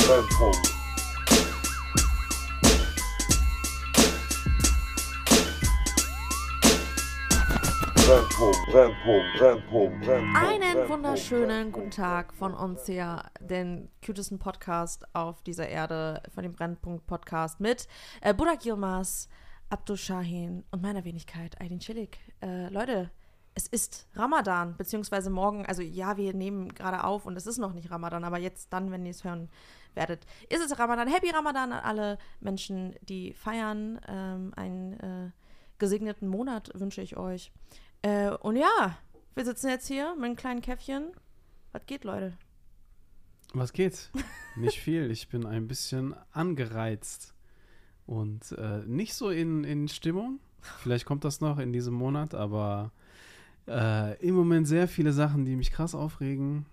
Einen wunderschönen guten Tag von uns hier, den cutesten Podcast auf dieser Erde, von dem Brennpunkt-Podcast mit Burak Yilmaz, Abdul Shahin und meiner Wenigkeit Aydin Çelik. Leute, es ist Ramadan, beziehungsweise morgen, also ja, wir nehmen gerade auf und es ist noch nicht Ramadan, aber jetzt dann, wenn ihr es hören werdet, ist es Ramadan. Happy Ramadan an alle Menschen, die feiern. Einen gesegneten Monat wünsche ich euch. Und ja, wir sitzen jetzt hier mit einem kleinen Käffchen. Was geht, Leute? Was geht? Nicht viel. Ich bin ein bisschen angereizt und nicht so in Stimmung. Vielleicht kommt das noch in diesem Monat, aber im Moment sehr viele Sachen, die mich krass aufregen.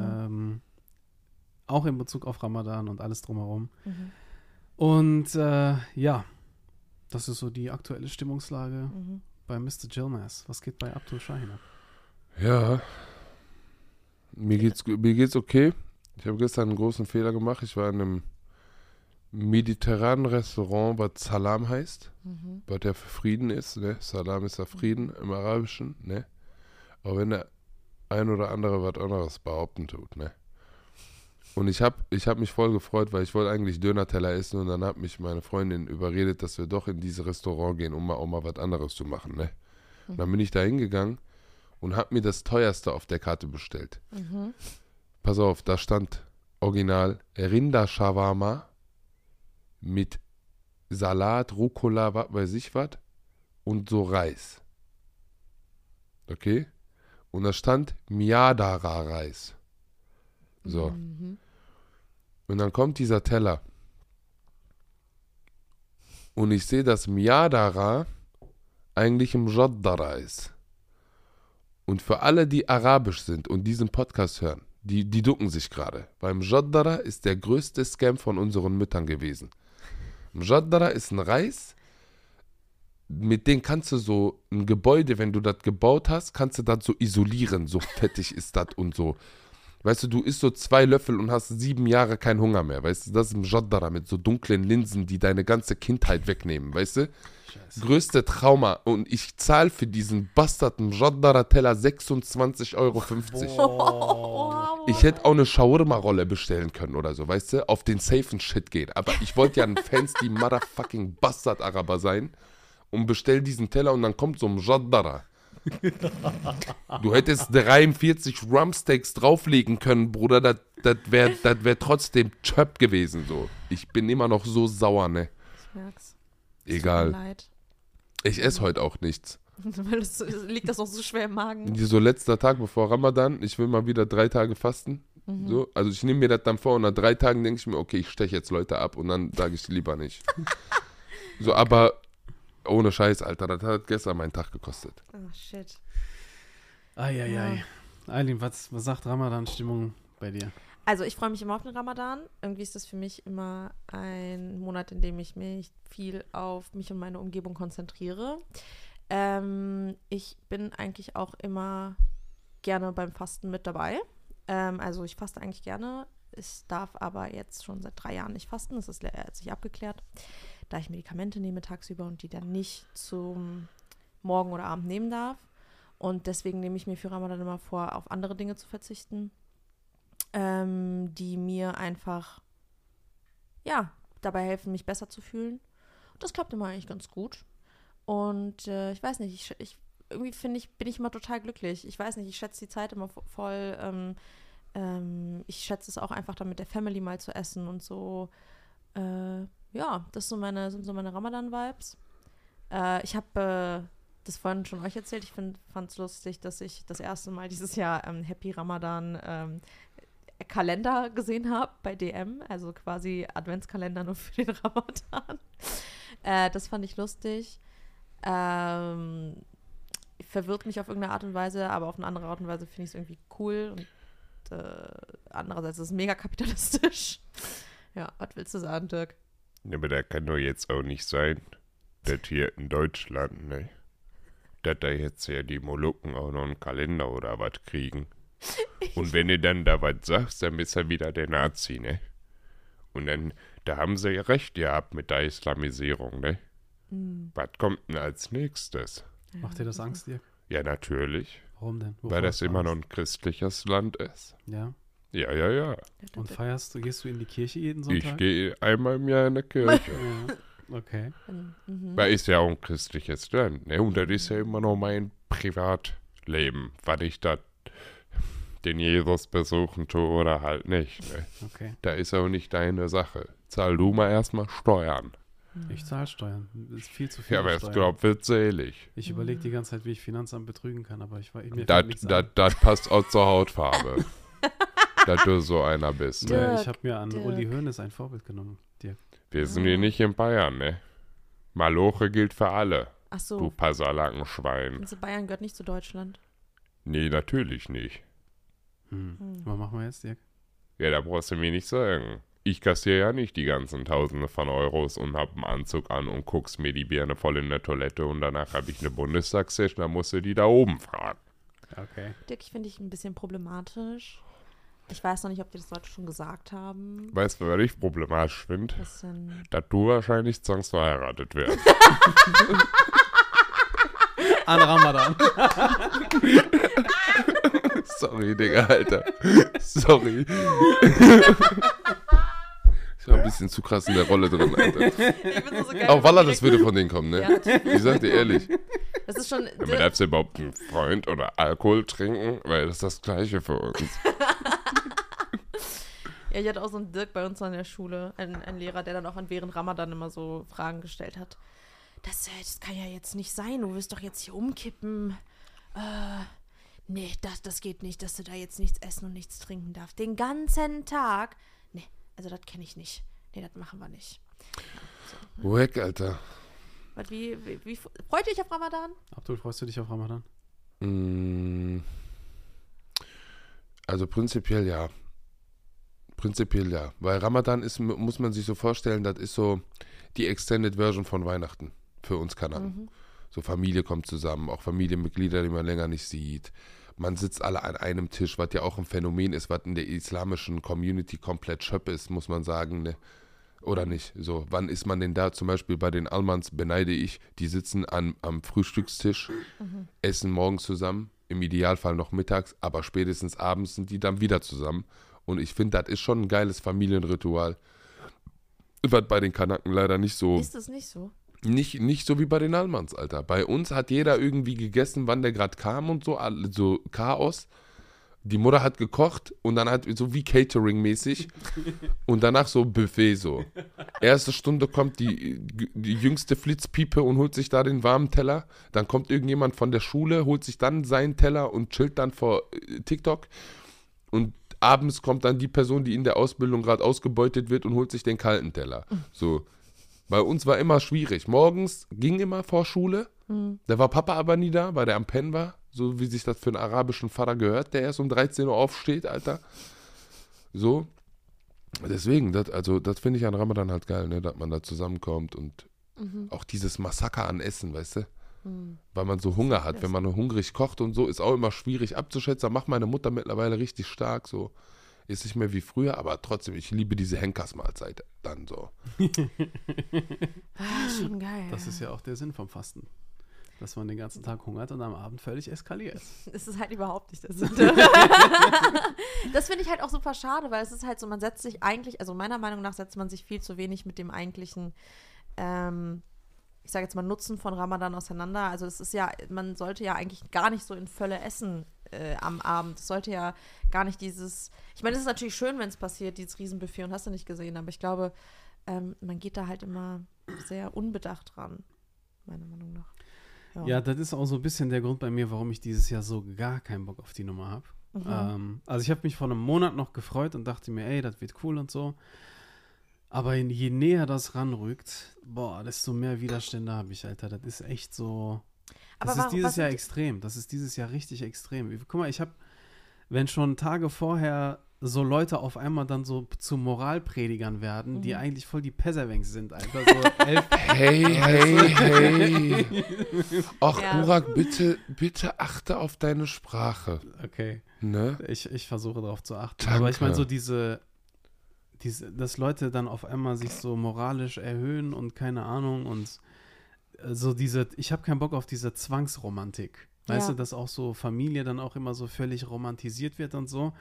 Auch in Bezug auf Ramadan und alles drumherum. Und ja, das ist so die aktuelle Stimmungslage bei Mr. Yilmaz. Was geht bei Abdul Shahin ab? Ja, mir geht's okay. Ich habe gestern einen großen Fehler gemacht. Ich war in einem mediterranen Restaurant, was Salam heißt, was ja für Frieden ist. Ne? Salam ist ja Frieden im Arabischen. Ne? Aber wenn der ein oder andere was anderes behaupten tut. Ne? Und ich hab mich voll gefreut, weil ich wollte eigentlich Döner-Teller essen und dann hat mich meine Freundin überredet, dass wir doch in dieses Restaurant gehen, um mal was anderes zu machen. Ne? Und dann bin ich da hingegangen und habe mir das teuerste auf der Karte bestellt. Pass auf, da stand original Rinder-Shawarma mit Salat, Rucola, was weiß ich was und so Reis. Okay? Und da stand Miadara-Reis. So. Und dann kommt dieser Teller. Und ich sehe, dass Miadara eigentlich im Mjaddara ist. Und für alle, die arabisch sind und diesen Podcast hören, die ducken sich gerade. Weil Mjaddara ist der größte Scam von unseren Müttern gewesen. Mjaddara ist ein Reis, mit dem kannst du so ein Gebäude, wenn du das gebaut hast, kannst du das so isolieren. So fettig ist das und so. Weißt du, du isst so 2 Löffel und hast 7 Jahre keinen Hunger mehr, weißt du? Das ist ein Mjaddara mit so dunklen Linsen, die deine ganze Kindheit wegnehmen, weißt du? Scheiße. Größte Trauma. Und ich zahle für diesen Bastard Mjaddara-Teller 26,50 €. Ich hätte auch eine Shawarma-Rolle bestellen können oder so, weißt du? Auf den safen Shit gehen. Aber ich wollte ja ein fancy motherfucking Bastard-Araber sein und bestell diesen Teller und dann kommt so ein Mjaddara. Du hättest 43 Rumpsteaks drauflegen können, Bruder, das wär trotzdem Chöp gewesen, so. Ich bin immer noch so sauer, ne? Ich merk's. Egal. Tut mir leid. Ich esse heute auch nichts. Weil liegt das auch so schwer im Magen? So letzter Tag bevor Ramadan, ich will mal wieder 3 Tage fasten. So, also ich nehme mir das dann vor und nach 3 Tagen denke ich mir, okay, ich steche jetzt Leute ab und dann sage ich lieber nicht. So, aber ohne Scheiß, Alter, das hat gestern meinen Tag gekostet. Oh, shit. Eieiei. Aydin, was sagt Ramadan-Stimmung bei dir? Also ich freue mich immer auf den Ramadan. Irgendwie ist das für mich immer ein Monat, in dem ich mich viel auf mich und meine Umgebung konzentriere. Ich bin eigentlich auch immer gerne beim Fasten mit dabei. Also ich faste eigentlich gerne. Ich darf aber jetzt schon seit 3 Jahren nicht fasten. Das ist letztlich abgeklärt, da ich Medikamente nehme tagsüber und die dann nicht zum Morgen oder Abend nehmen darf. Und deswegen nehme ich mir für Ramadan immer vor, auf andere Dinge zu verzichten, die mir einfach, ja, dabei helfen, mich besser zu fühlen. Und das klappt immer eigentlich ganz gut. Und ich weiß nicht, irgendwie bin ich immer total glücklich. Ich weiß nicht, ich schätze die Zeit immer voll. Ich schätze es auch einfach dann mit der Family mal zu essen und so. Ja, das sind so meine Ramadan-Vibes. Ich habe das vorhin schon euch erzählt. Ich fand es lustig, dass ich das erste Mal dieses Jahr Happy Ramadan Kalender gesehen habe bei DM. Also quasi Adventskalender nur für den Ramadan. Das fand ich lustig. Verwirrt mich auf irgendeine Art und Weise, aber auf eine andere Art und Weise finde ich es irgendwie cool. Und andererseits ist es mega kapitalistisch. Ja, was willst du sagen, Dirk? Ja, aber da kann doch jetzt auch nicht sein, dass hier in Deutschland, ne, dass da jetzt ja die Molukken auch noch einen Kalender oder was kriegen. Und wenn du dann da was sagst, dann bist du wieder der Nazi, ne? Und dann, da haben sie ja recht gehabt mit der Islamisierung, ne? Was kommt denn als nächstes? Macht dir das Angst, Dirk? Ja, natürlich, Warum denn? weil das immer noch ein christliches Land ist. Ja. Ja, ja, ja. Und gehst du in die Kirche jeden Ich Sonntag? gehe einmal im Jahr in die Kirche. Ja. Okay. Weil ist ja auch ein christliches Land, ne? Und das ist ja immer noch mein Privatleben, wann ich da den Jesus besuchen tue oder halt nicht, ne? Okay. Da ist auch nicht deine Sache. Zahl du mal erstmal Steuern. Ich zahle Steuern. Das ist viel zu viel Ja, aber es Steuern. glaubt, wird selig. Ich überlege die ganze Zeit, wie ich Finanzamt betrügen kann, aber mir fällt Das nichts ein. passt auch zur Hautfarbe. Dass du so einer bist. Ne? Nee, ich habe mir an Dirk. Uli Hoeneß ein Vorbild genommen, Dirk. Wir sind hier nicht in Bayern, ne? Maloche gilt für alle, Ach du so, Pasalakenschwein. also Bayern gehört nicht zu Deutschland. Nee, natürlich nicht. Was machen wir jetzt, Dirk? Ja, da brauchst du mir nicht sagen. Ich kassiere ja nicht die ganzen Tausende von Euros und hab einen Anzug an und guckst mir die Birne voll in der Toilette und danach habe ich eine Bundestagssession, dann musst du die da oben fragen. Okay. Dirk, ich finde dich ein bisschen problematisch. Ich weiß noch nicht, ob die das Leute schon gesagt haben. Weißt du, was ich problematisch finde? Bisschen. Dass du wahrscheinlich zwangsverheiratet wirst. An Ramadan. Sorry, Digga, Alter. Sorry. Ich war ein bisschen zu krass in der Rolle drin, Alter. Ich bin so geil. Auch Walla, das würde von denen kommen, ne? Ja, natürlich. Ich sag dir ehrlich. Das ist schon. Ja, man darf überhaupt einen Freund oder Alkohol trinken, weil das ist das Gleiche für uns. Ja, ich hatte auch so einen Dirk bei uns an der Schule, ein Lehrer, der dann auch während Ramadan immer so Fragen gestellt hat. Das kann ja jetzt nicht sein, du wirst doch jetzt hier umkippen. Nee, das geht nicht, dass du da jetzt nichts essen und nichts trinken darfst. Den ganzen Tag. Nee, also das kenne ich nicht. Nee, das machen wir nicht. Wack, Alter. Wie freut ihr dich auf Ramadan? Abdul, freust du dich auf Ramadan? Also prinzipiell ja. Prinzipiell ja. Weil Ramadan ist, muss man sich so vorstellen, das ist so die Extended Version von Weihnachten für uns Kanaken. So Familie kommt zusammen, auch Familienmitglieder, die man länger nicht sieht. Man sitzt alle an einem Tisch, was ja auch ein Phänomen ist, was in der islamischen Community komplett schöpp ist, muss man sagen, ne? Oder nicht? So, wann ist man denn da? Zum Beispiel bei den Almans beneide ich, die sitzen am Frühstückstisch, essen morgens zusammen, im Idealfall noch mittags, aber spätestens abends sind die dann wieder zusammen. Und ich finde, das ist schon ein geiles Familienritual. Was bei den Kanaken leider nicht so. Ist das nicht so? Nicht so wie bei den Almans, Alter. Bei uns hat jeder irgendwie gegessen, wann der gerade kam und so, so Chaos. Die Mutter hat gekocht und dann hat so wie Catering-mäßig und danach so Buffet so. Erste Stunde kommt die jüngste Flitzpiepe und holt sich da den warmen Teller. Dann kommt irgendjemand von der Schule, holt sich dann seinen Teller und chillt dann vor TikTok. Und abends kommt dann die Person, die in der Ausbildung gerade ausgebeutet wird und holt sich den kalten Teller. So. Bei uns war immer schwierig. Morgens ging immer vor Schule. Da war Papa aber nie da, weil der am Pennen war. So wie sich das für einen arabischen Vater gehört, der erst um 13 Uhr aufsteht, Alter. So. Deswegen, das finde ich an Ramadan halt geil, ne, dass man da zusammenkommt und auch dieses Massaker an Essen, weißt du? Weil man so Hunger hat. Wenn man hungrig kocht und so, ist auch immer schwierig abzuschätzen. Da macht meine Mutter mittlerweile richtig stark, so. Ist nicht mehr wie früher, aber trotzdem, ich liebe diese Henkersmahlzeit dann so. Schon geil. Das ist ja auch der Sinn vom Fasten. Dass man den ganzen Tag hungert und am Abend völlig eskaliert. Das ist halt überhaupt nicht der Sinn. Das finde ich halt auch super schade, weil es ist halt so, man setzt sich eigentlich, also meiner Meinung nach setzt man sich viel zu wenig mit dem eigentlichen, ich sage jetzt mal, Nutzen von Ramadan auseinander. Also es ist ja, man sollte ja eigentlich gar nicht so in Fülle essen am Abend. Es sollte ja gar nicht dieses, ich meine, es ist natürlich schön, wenn es passiert, dieses Riesenbuffet und hast du nicht gesehen, aber ich glaube, man geht da halt immer sehr unbedacht ran, meiner Meinung nach. Ja, das ist auch so ein bisschen der Grund bei mir, warum ich dieses Jahr so gar keinen Bock auf die Nummer habe. Also ich habe mich vor einem Monat noch gefreut und dachte mir, ey, das wird cool und so. Aber je näher das ranrückt, desto mehr Widerstände habe ich, Alter. Das ist echt so. Das ist dieses Jahr extrem. Das ist dieses Jahr richtig extrem. Guck mal, wenn schon Tage vorher so Leute auf einmal dann so zu Moralpredigern werden, die eigentlich voll die Pesserwenks sind, Alter. So 11. Hey. Ach, ja. Burak, bitte achte auf deine Sprache. Okay. Ne? Ich versuche darauf zu achten. Danke. Aber ich meine so diese dass Leute dann auf einmal sich so moralisch erhöhen und keine Ahnung und so ich habe keinen Bock auf diese Zwangsromantik. Weißt du, dass auch so Familie dann auch immer so völlig romantisiert wird und so.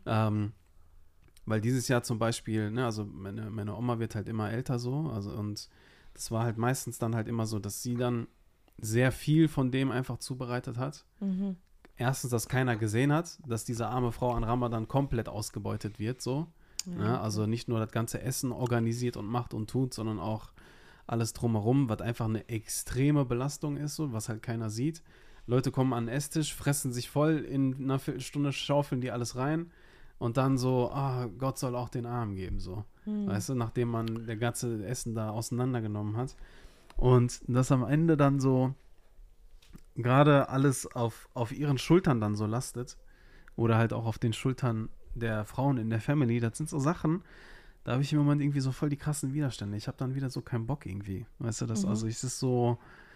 Weil dieses Jahr zum Beispiel, ne, also meine Oma wird halt immer älter so, also und das war halt meistens dann halt immer so, dass sie dann sehr viel von dem einfach zubereitet hat. Erstens, dass keiner gesehen hat, dass diese arme Frau an Ramadan komplett ausgebeutet wird, so. Ja, also nicht nur das ganze Essen organisiert und macht und tut, sondern auch alles drumherum, was einfach eine extreme Belastung ist, so, was halt keiner sieht. Leute kommen an den Esstisch, fressen sich voll, in einer Viertelstunde schaufeln die alles rein und dann so, Gott soll auch den Arm geben, so. Weißt du, nachdem man das ganze Essen da auseinandergenommen hat. Und das am Ende dann so gerade alles auf ihren Schultern dann so lastet oder halt auch auf den Schultern der Frauen in der Family, das sind so Sachen, da habe ich im Moment irgendwie so voll die krassen Widerstände. Ich habe dann wieder so keinen Bock irgendwie. Weißt du, also es ist so,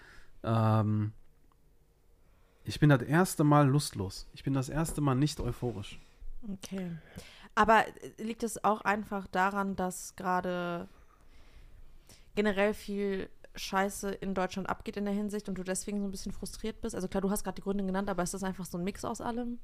ich bin das erste Mal lustlos. Ich bin das erste Mal nicht euphorisch. Okay. Aber liegt es auch einfach daran, dass gerade generell viel Scheiße in Deutschland abgeht in der Hinsicht und du deswegen so ein bisschen frustriert bist? Also klar, du hast gerade die Gründe genannt, aber ist das einfach so ein Mix aus allem?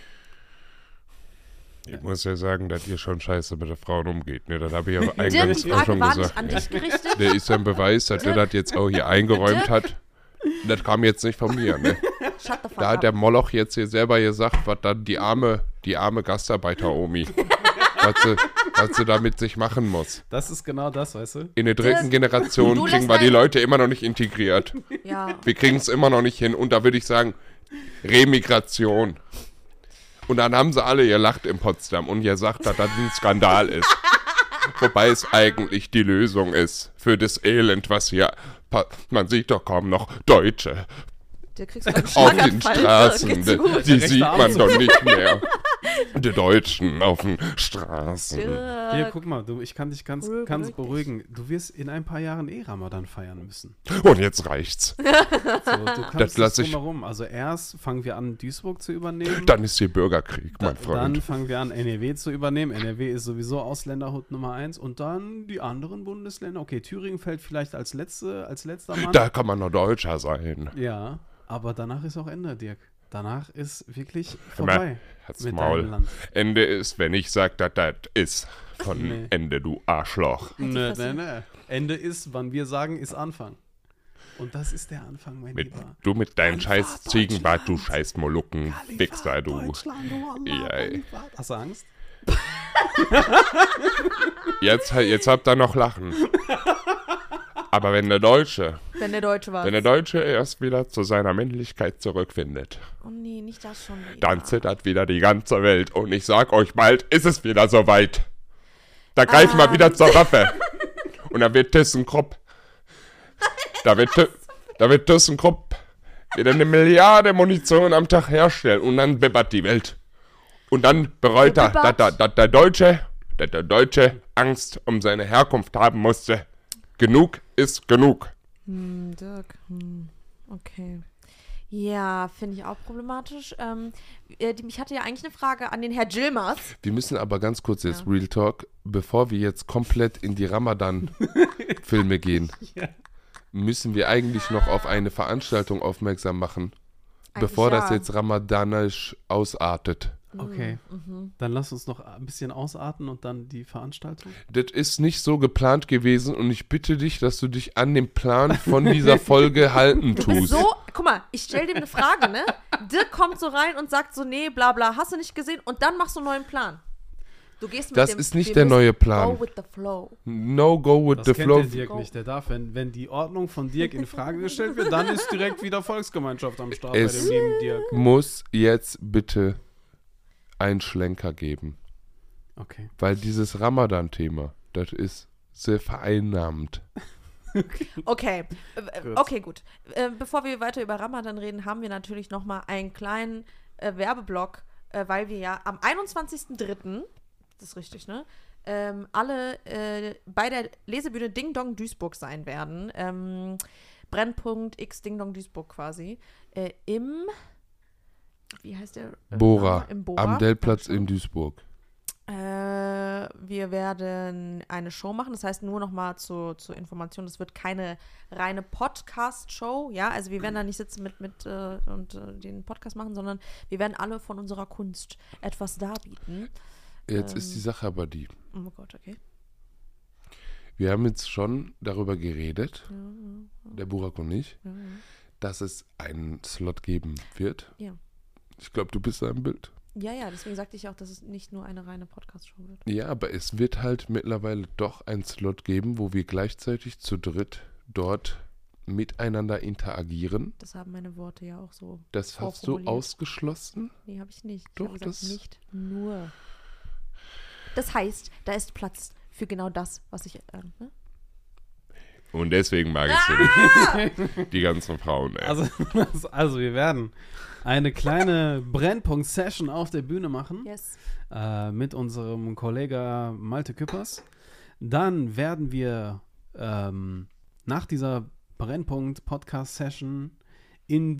Ich muss ja sagen, dass ihr schon scheiße mit den Frauen umgeht. Ne? Das habe ich aber eingangs die auch Frage schon war gesagt. nicht an dich gerichtet. Der ist ja ein Beweis, dass er das jetzt auch hier eingeräumt hat. Das kam jetzt nicht von mir. Ne? Shut the fuck Da hat up. der Moloch jetzt hier selber gesagt, was dann die arme Gastarbeiter-Omi, was sie da mit sich machen muss. Das ist genau das, weißt du? In der dritten Generation Du kriegen lässt wir die dein- Leute immer noch nicht integriert. Ja, Wir kriegen es immer noch nicht hin. Und da würde ich sagen, Remigration. Und dann haben sie alle gelacht in Potsdam und gesagt, dass das ein Skandal ist. Wobei es eigentlich die Lösung ist für das Elend, was hier... Man sieht doch kaum noch Deutsche der kriegst du einen auf den Schlaganfall. Straßen. Geht's dir gut? Die rechte sieht Arm man so. doch nicht mehr. Die Deutschen auf den Straßen. Hier, guck mal, ich kann dich ganz Beruhig dich. beruhigen. Du wirst in ein paar Jahren Ramadan feiern müssen. Und jetzt reicht's. So, du kannst lass ich- drumherum. Also erst fangen wir an, Duisburg zu übernehmen. Dann ist hier Bürgerkrieg, mein Dann Freund. fangen wir an, NRW zu übernehmen. NRW ist sowieso Ausländerhut Nummer 1. Und dann die anderen Bundesländer. Okay, Thüringen fällt vielleicht als letzter Mann. Da kann man noch Deutscher sein. Ja, aber danach ist auch Ende, Dirk. Danach ist wirklich Hör mal, vorbei halt's mit Maul. deinem Land. Ende ist, wenn ich sage, dass das ist. Von Nee. Ende, du Arschloch. Ne. Ende ist, wann wir sagen, ist Anfang. Und das ist der Anfang, mein Lieber. Du mit deinem Kalifat scheiß Ziegenbart, du Deutschland. scheiß Molukken, Wichser, du. Deutschland, oh Allah, Ja, ey. Kalifat. Hast du Angst? Jetzt habt ihr noch Lachen. Aber wenn der Deutsche erst wieder zu seiner Männlichkeit zurückfindet, Oh nee, nicht das schon wieder. dann zittert wieder die ganze Welt. Und ich sag euch, bald ist es wieder soweit. Da greifen wir wieder zur Waffe. Und dann wird ThyssenKrupp. Da wird ThyssenKrupp wieder 1 Milliarde Munition am Tag herstellen. Und dann bibbert die Welt. Und dann bereut er, dass der Deutsche Angst um seine Herkunft haben musste. Genug ist genug. Dirk, okay. Ja, finde ich auch problematisch. Ich hatte ja eigentlich eine Frage an den Herr Gilmers. Wir müssen aber ganz kurz jetzt Real Talk, bevor wir jetzt komplett in die Ramadan-Filme gehen, Ja. müssen wir eigentlich noch auf eine Veranstaltung aufmerksam machen, Eigentlich bevor das ja. jetzt ramadanisch ausartet. Okay, dann lass uns noch ein bisschen ausarten und dann die Veranstaltung. Das ist nicht so geplant gewesen und ich bitte dich, dass du dich an den Plan von dieser Folge halten Du bist tust. so, guck mal, ich stell dem eine Frage, ne? Dirk kommt so rein und sagt so, nee, bla bla, hast du nicht gesehen? Und dann machst du einen neuen Plan. Du gehst mit Das dem, ist nicht wir der müssen neue Plan. Go with the flow. No go with Das the kennt flow. der Dirk nicht. Der darf, wenn die Ordnung von Dirk in Frage gestellt wird, dann ist direkt wieder Volksgemeinschaft am Start bei Es- dem lieben Dirk. Muss jetzt bitte einen Schlenker geben. Okay. Weil dieses Ramadan-Thema, das ist sehr vereinnahmend. Okay, Gut. okay, gut. Bevor wir weiter über Ramadan reden, haben wir natürlich noch mal einen kleinen Werbeblock, weil wir ja am 21.03., das ist richtig, ne? Alle bei der Lesebühne Ding Dong Duisburg sein werden. Brennpunkt X Ding Dong Duisburg quasi. Im, wie heißt der? Bora, Name? Im Bora. am Dellplatz in Duisburg. wir werden eine Show machen. Das heißt, nur noch mal zur Information, es wird keine reine Podcast-Show. Ja, also wir werden da nicht sitzen und den Podcast machen, sondern wir werden alle von unserer Kunst etwas darbieten. Jetzt ist die Sache aber die. Oh Gott, okay. Wir haben jetzt schon darüber geredet, der Burak und ich, dass es einen Slot geben wird. Ja. Ich glaube, du bist da im Bild. Ja, deswegen sagte ich auch, dass es nicht nur eine reine Podcast-Show wird. Ja, aber es wird halt mittlerweile doch einen Slot geben, wo wir gleichzeitig zu dritt dort miteinander interagieren. Das haben meine Worte ja auch so. Das hast du ausgeschlossen? Nee, habe ich nicht. Doch, ich habe gesagt, nicht nur. Das heißt, da ist Platz für genau das, was ich. Ne? Und deswegen mag ich so die ganzen Frauen. Ey. Also wir werden eine kleine Brennpunkt-Session auf der Bühne machen. Yes. Mit unserem Kollegen Malte Küppers. Dann werden wir nach dieser Brennpunkt-Podcast-Session in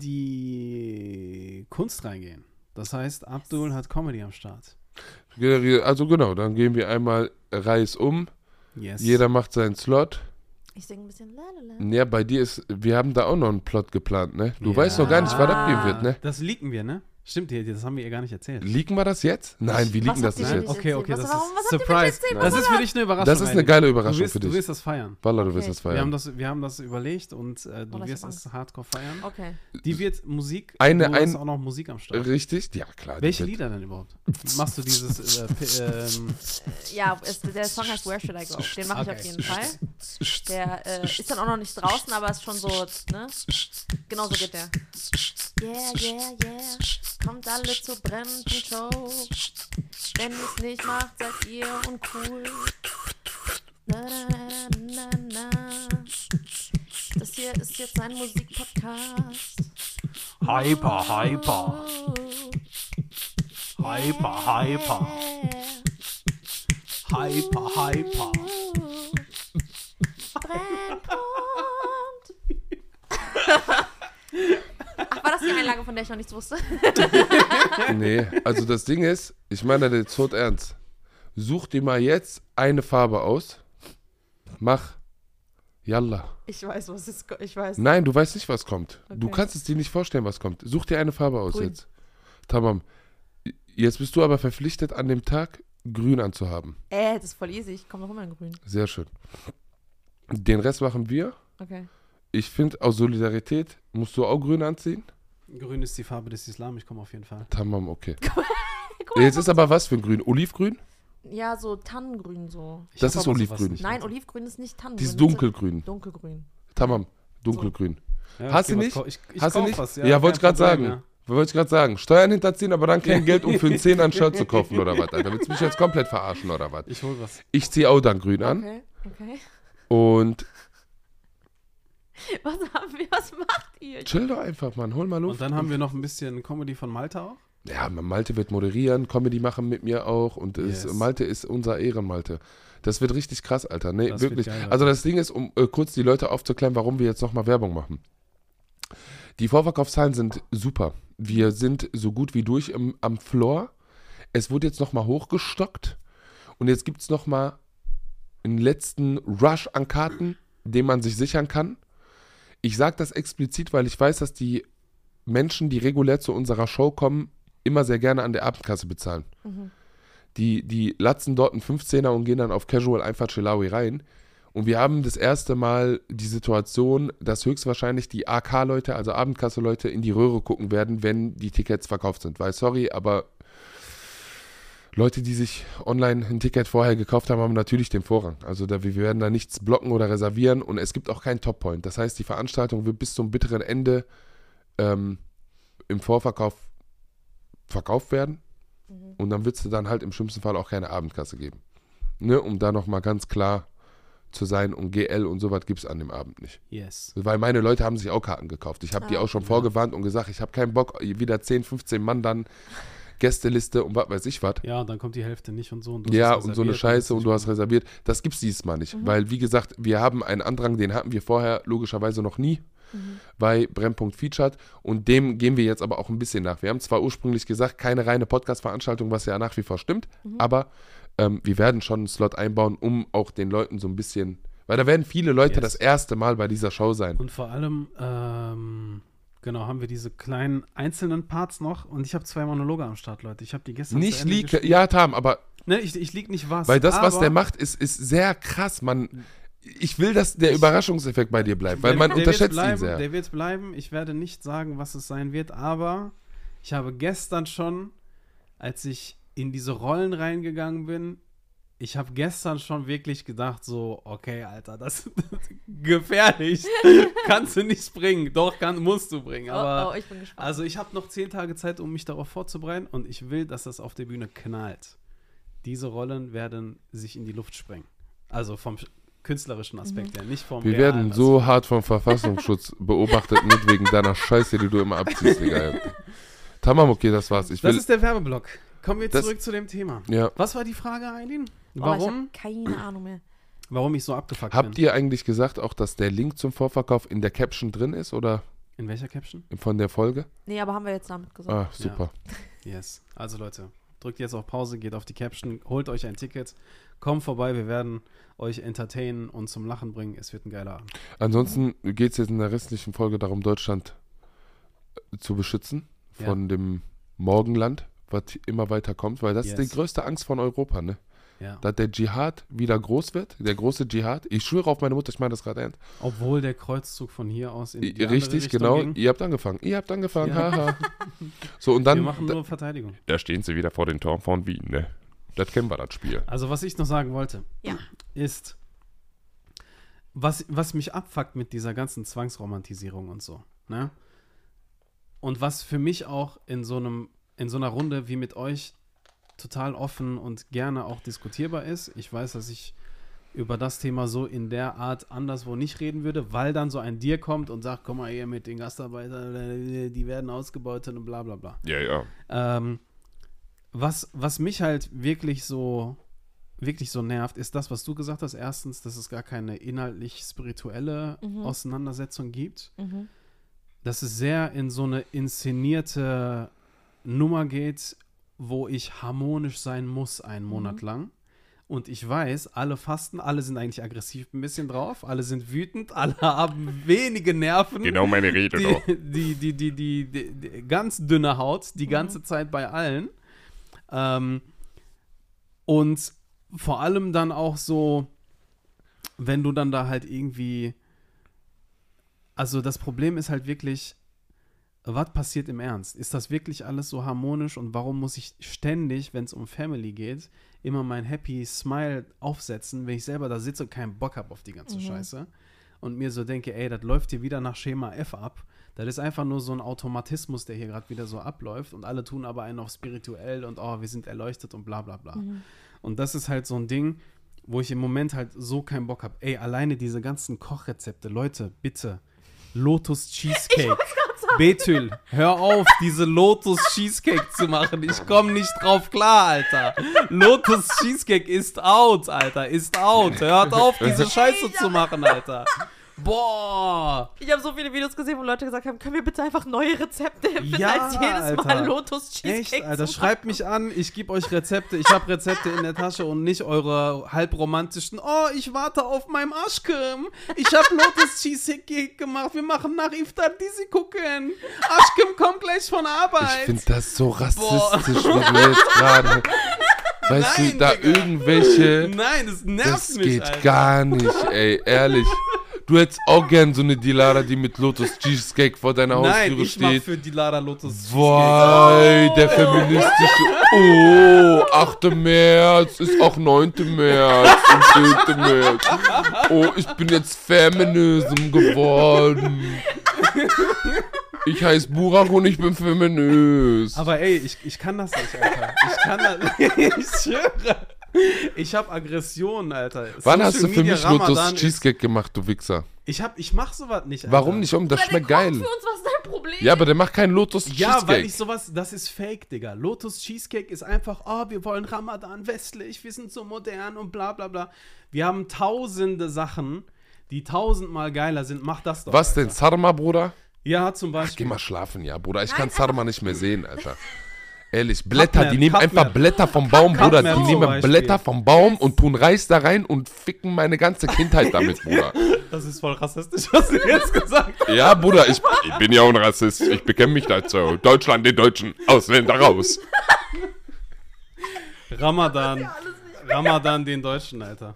die Kunst reingehen. Das heißt, Abdul hat Comedy am Start. Also genau, dann gehen wir einmal Reis um. Yes. Jeder macht seinen Slot. Ich singe ein bisschen la. Ja, bei dir wir haben da auch noch einen Plot geplant, ne? Du weißt noch gar nicht, was abgehen wird, ne? Das leaken wir, ne? Stimmt, das haben wir ihr gar nicht erzählt. Leaken wir das jetzt? Nein, wir leaken das nicht jetzt. Okay, Was das habt ist ihr Surprise. denn Das ist für dich eine Überraschung. Das ist eine geile Überraschung für Du dich. wirst das feiern. Wallah, du Okay. wirst das feiern. Wir haben das überlegt und du ich wirst hab es hardcore feiern. Okay. Die wird Musik, Du du hast hast auch noch Musik am Start. Richtig? Ja, klar. Welche Lieder denn überhaupt? Machst du dieses Ja, der Song heißt Where Should I Go? Den mache ich auf jeden Fall. Der ist dann auch noch nicht draußen, aber ist schon so, ne? Genau so geht der. Yeah. Kommt alle zur Brennpunkt-Show. Wenn ihr's nicht macht, seid ihr uncool. Na. Das hier ist jetzt ein Musikpodcast. Hyper. Brennpunkt. Ach, war das die Einlage, von der ich noch nichts wusste? Nee, also das Ding ist, ich meine das jetzt tot ernst. Such dir mal jetzt eine Farbe aus. Mach. Yalla. Ich weiß, was ist. Ich weiß. Nein, du weißt nicht, was kommt. Du Okay. kannst es dir nicht vorstellen, was kommt. Such dir eine Farbe aus Grün. jetzt. Tamam. Jetzt bist du aber verpflichtet, an dem Tag grün anzuhaben. Das ist voll easy. Ich komme noch immer in grün. Sehr schön. Den Rest machen wir. Okay. Ich finde, aus Solidarität musst du auch grün anziehen. Grün ist die Farbe des Islam, ich komme auf jeden Fall. Tamam, okay. Guck mal, Jetzt ist aber was für ein Grün? Olivgrün? ja, so Tannengrün so. Das hab ist aber Olivgrün. sowas nicht. Nein, Olivgrün ist nicht Tannengrün. Dieses das ist dunkelgrün. Dunkelgrün. Tamam, dunkelgrün. Ja, Hast ich du geh nicht? was ich Hast du kauf nicht? was, Ja, wollte ich kein gerade Problem, sagen. Wollte ich gerade sagen. Steuern hinterziehen, aber dann kein Geld, um für einen 10er ein Shirt zu kaufen oder was, Alter. Willst du mich jetzt komplett verarschen oder was? Ich hol was. Ich ziehe auch dann grün an. Okay. Und Was macht ihr? chill doch einfach, Mann. Hol mal Luft. Und dann haben wir noch ein bisschen Comedy von Malta auch. Ja, Malte wird moderieren, Comedy machen mit mir auch. Und Yes. Malte ist unser Ehrenmalte. Das wird richtig krass, Alter. Nee, Das wird wirklich. geil, Alter. Also das Ding ist, um kurz die Leute aufzuklären, warum wir jetzt nochmal Werbung machen. Die Vorverkaufszahlen sind super. Wir sind so gut wie durch am Floor. Es wurde jetzt nochmal hochgestockt. Und jetzt gibt es nochmal einen letzten Rush an Karten, den man sich sichern kann. Ich sage das explizit, weil ich weiß, dass die Menschen, die regulär zu unserer Show kommen, immer sehr gerne an der Abendkasse bezahlen. Die latzen dort einen 15er und gehen dann auf Casual einfach Chilawi rein. Und wir haben das erste Mal die Situation, dass höchstwahrscheinlich die AK-Leute, also Abendkasse-Leute, in die Röhre gucken werden, wenn die Tickets verkauft sind. Weil, sorry, aber Leute, die sich online ein Ticket vorher gekauft haben, haben natürlich den Vorrang. Also wir werden da nichts blocken oder reservieren und es gibt auch keinen Top-Point. Das heißt, die Veranstaltung wird bis zum bitteren Ende im Vorverkauf verkauft werden. Und dann wird es dann halt im schlimmsten Fall auch keine Abendkasse geben. Ne? Um da nochmal ganz klar zu sein, und GL und sowas gibt es an dem Abend nicht. Yes. Weil meine Leute haben sich auch Karten gekauft. Ich habe die auch schon vorgewarnt und gesagt, ich habe keinen Bock, wieder 10, 15 Mann dann Gästeliste und was weiß ich was. Ja, und dann kommt die Hälfte nicht und so. Und du Ja, hast und so eine reserviert Scheiße und du hast nicht reserviert. Das gibt's dieses Mal nicht. Weil, wie gesagt, wir haben einen Andrang, den hatten wir vorher logischerweise noch nie bei Brennpunkt Featured und dem gehen wir jetzt aber auch ein bisschen nach. Wir haben zwar ursprünglich gesagt, keine reine Podcast-Veranstaltung, was ja nach wie vor stimmt, aber wir werden schon einen Slot einbauen, um auch den Leuten so ein bisschen, weil da werden viele Leute das erste Mal bei dieser Show sein. Und vor allem, genau, haben wir diese kleinen einzelnen Parts noch und ich habe 2 Monologe am Start, Leute. Ich habe die gestern Nicht Leak, ja, Tam, aber ne, ich lieg nicht was. weil das, was der macht, ist sehr krass. Ich will, dass der Überraschungseffekt bei dir bleibt, weil man unterschätzt ihn sehr. Der wird bleiben. Ich werde nicht sagen, was es sein wird, aber ich habe gestern schon, als ich in diese Rollen reingegangen bin, ich habe gestern schon wirklich gedacht, so, okay, Alter, das ist gefährlich. Kannst du nicht bringen. Doch, musst du bringen. Aber, ich bin gespannt. Also ich habe noch 10 Tage Zeit, um mich darauf vorzubereiten und ich will, dass das auf der Bühne knallt. Diese Rollen werden sich in die Luft sprengen. Also vom künstlerischen Aspekt her, nicht vom Wir werden so hart vom Verfassungsschutz beobachtet, nicht wegen deiner Scheiße, die du immer abziehst, Digga. Tamam, okay, das war's. Das ist der Werbeblock. Kommen wir zurück zu dem Thema. Ja. Was war die Frage, Aylin? Warum? Ich habe keine Ahnung mehr. Warum ich so abgefuckt bin. Habt ihr eigentlich gesagt auch, dass der Link zum Vorverkauf in der Caption drin ist, oder? In welcher Caption? Von der Folge? Nee, aber haben wir jetzt damit gesagt. Ah, super. Ja. Yes. Also Leute, drückt jetzt auf Pause, geht auf die Caption, holt euch ein Ticket, kommt vorbei, wir werden euch entertainen und zum Lachen bringen. Es wird ein geiler Abend. Ansonsten geht es jetzt in der restlichen Folge darum, Deutschland zu beschützen von dem Morgenland, was immer weiter kommt, weil das ist die größte Angst von Europa, ne? Ja. Dass der Dschihad wieder groß wird, der große Dschihad. Ich schwöre auf meine Mutter, ich meine das gerade ernst. Obwohl der Kreuzzug von hier aus in die andere Richtig, Richtung genau. ging. Ihr habt angefangen, Ja. haha. So, und dann, Wir machen nur Verteidigung. da stehen sie wieder vor den Toren von Wien, ne? Das kennen wir, das Spiel. Also was ich noch sagen wollte, ist, was mich abfuckt mit dieser ganzen Zwangsromantisierung und so, ne? Und was für mich auch in so einer Runde wie mit euch total offen und gerne auch diskutierbar ist. Ich weiß, dass ich über das Thema so in der Art anderswo nicht reden würde, weil dann so ein Dir kommt und sagt, komm mal hier mit den Gastarbeitern, die werden ausgebeutet und bla bla bla. Ja. Was mich halt wirklich so nervt, ist das, was du gesagt hast. Erstens, dass es gar keine inhaltlich-spirituelle Auseinandersetzung gibt. Mhm. Dass es sehr in so eine inszenierte Nummer geht, wo ich harmonisch sein muss einen Monat lang. Und ich weiß, alle fasten, alle sind eigentlich aggressiv ein bisschen drauf, alle sind wütend, alle haben wenige Nerven. Genau meine Rede, doch. Die ganz dünne Haut, die ganze Zeit bei allen. Und vor allem dann auch so, wenn du dann da halt irgendwie, also das Problem ist halt wirklich, was passiert im Ernst? Ist das wirklich alles so harmonisch und warum muss ich ständig, wenn es um Family geht, immer mein Happy Smile aufsetzen, wenn ich selber da sitze und keinen Bock habe auf die ganze Scheiße und mir so denke, ey, das läuft hier wieder nach Schema F ab. Das ist einfach nur so ein Automatismus, der hier gerade wieder so abläuft und alle tun aber einen auf spirituell und wir sind erleuchtet und bla bla bla. Und das ist halt so ein Ding, wo ich im Moment halt so keinen Bock habe. Ey, alleine diese ganzen Kochrezepte, Leute, bitte, Lotus Cheesecake. Betül, hör auf, diese Lotus Cheesecake zu machen. Ich komme nicht drauf klar, Alter. Lotus Cheesecake ist out, Alter. Ist out. Hört auf, diese Scheiße zu machen, Alter. Boah. Ich habe so viele Videos gesehen, wo Leute gesagt haben, können wir bitte einfach neue Rezepte finden, Ja, als jedes Alter. Mal Lotus Cheesecake Echt, Alter, zu schreibt mich an, ich gebe euch Rezepte. Ich habe Rezepte in der Tasche und nicht eure halbromantischen, ich warte auf meinem Aschkem. Ich habe Lotus Cheesecake gemacht. Wir machen nach Iftar Dizzy gucken. Aschkem kommt gleich von Arbeit. Ich finde das so rassistisch, wie du jetzt gerade. Weißt Nein, du, da Digga. irgendwelche. Nein, das nervt Das mich, geht Alter. gar nicht, ey, ehrlich. Du hättest auch gern so eine Dilara, die mit Lotus Cheesecake vor deiner Nein, Haustüre ich mach steht. für Dilara Lotus Cheesecake. Boah, der feministische. 8. März ist auch 9. März und 10. März. Ich bin jetzt Feminism geworden. Ich heiße Burak und ich bin feminist. Aber ey, ich kann das nicht, Alter. Ich kann das ich schwöre. Ich hab Aggressionen, Alter. Wann Social hast du für Media mich Lotus Ramadan Cheesecake gemacht, du Wichser? Ich mach sowas nicht, Alter. Warum nicht? Das schmeckt geil. Für uns, was ist dein Problem? Ja, aber der macht keinen Lotus Ja, Cheesecake. weil ich sowas, das ist fake, Digga. Lotus Cheesecake ist einfach, wir wollen Ramadan westlich, wir sind so modern und bla bla bla. Wir haben tausende Sachen, die 1000-mal geiler sind. Mach das doch, Was Alter. denn, Sarma, Bruder? Ja, zum Geh Beispiel. mal schlafen, ja, Bruder. Ich kann Sarma nicht mehr sehen, Alter. Ehrlich, Blätter, die nehmen Katmer. einfach Blätter vom Baum, Bruder. Katmer Die zum nehmen Beispiel. Blätter vom Baum und tun Reis da rein und ficken meine ganze Kindheit damit, Bruder. Das ist voll rassistisch, was du jetzt gesagt hast. Ja, Bruder, ich bin ja auch ein Rassist. Ich bekenne mich dazu. Deutschland den Deutschen, Ausländer raus. Ramadan den Deutschen, Alter.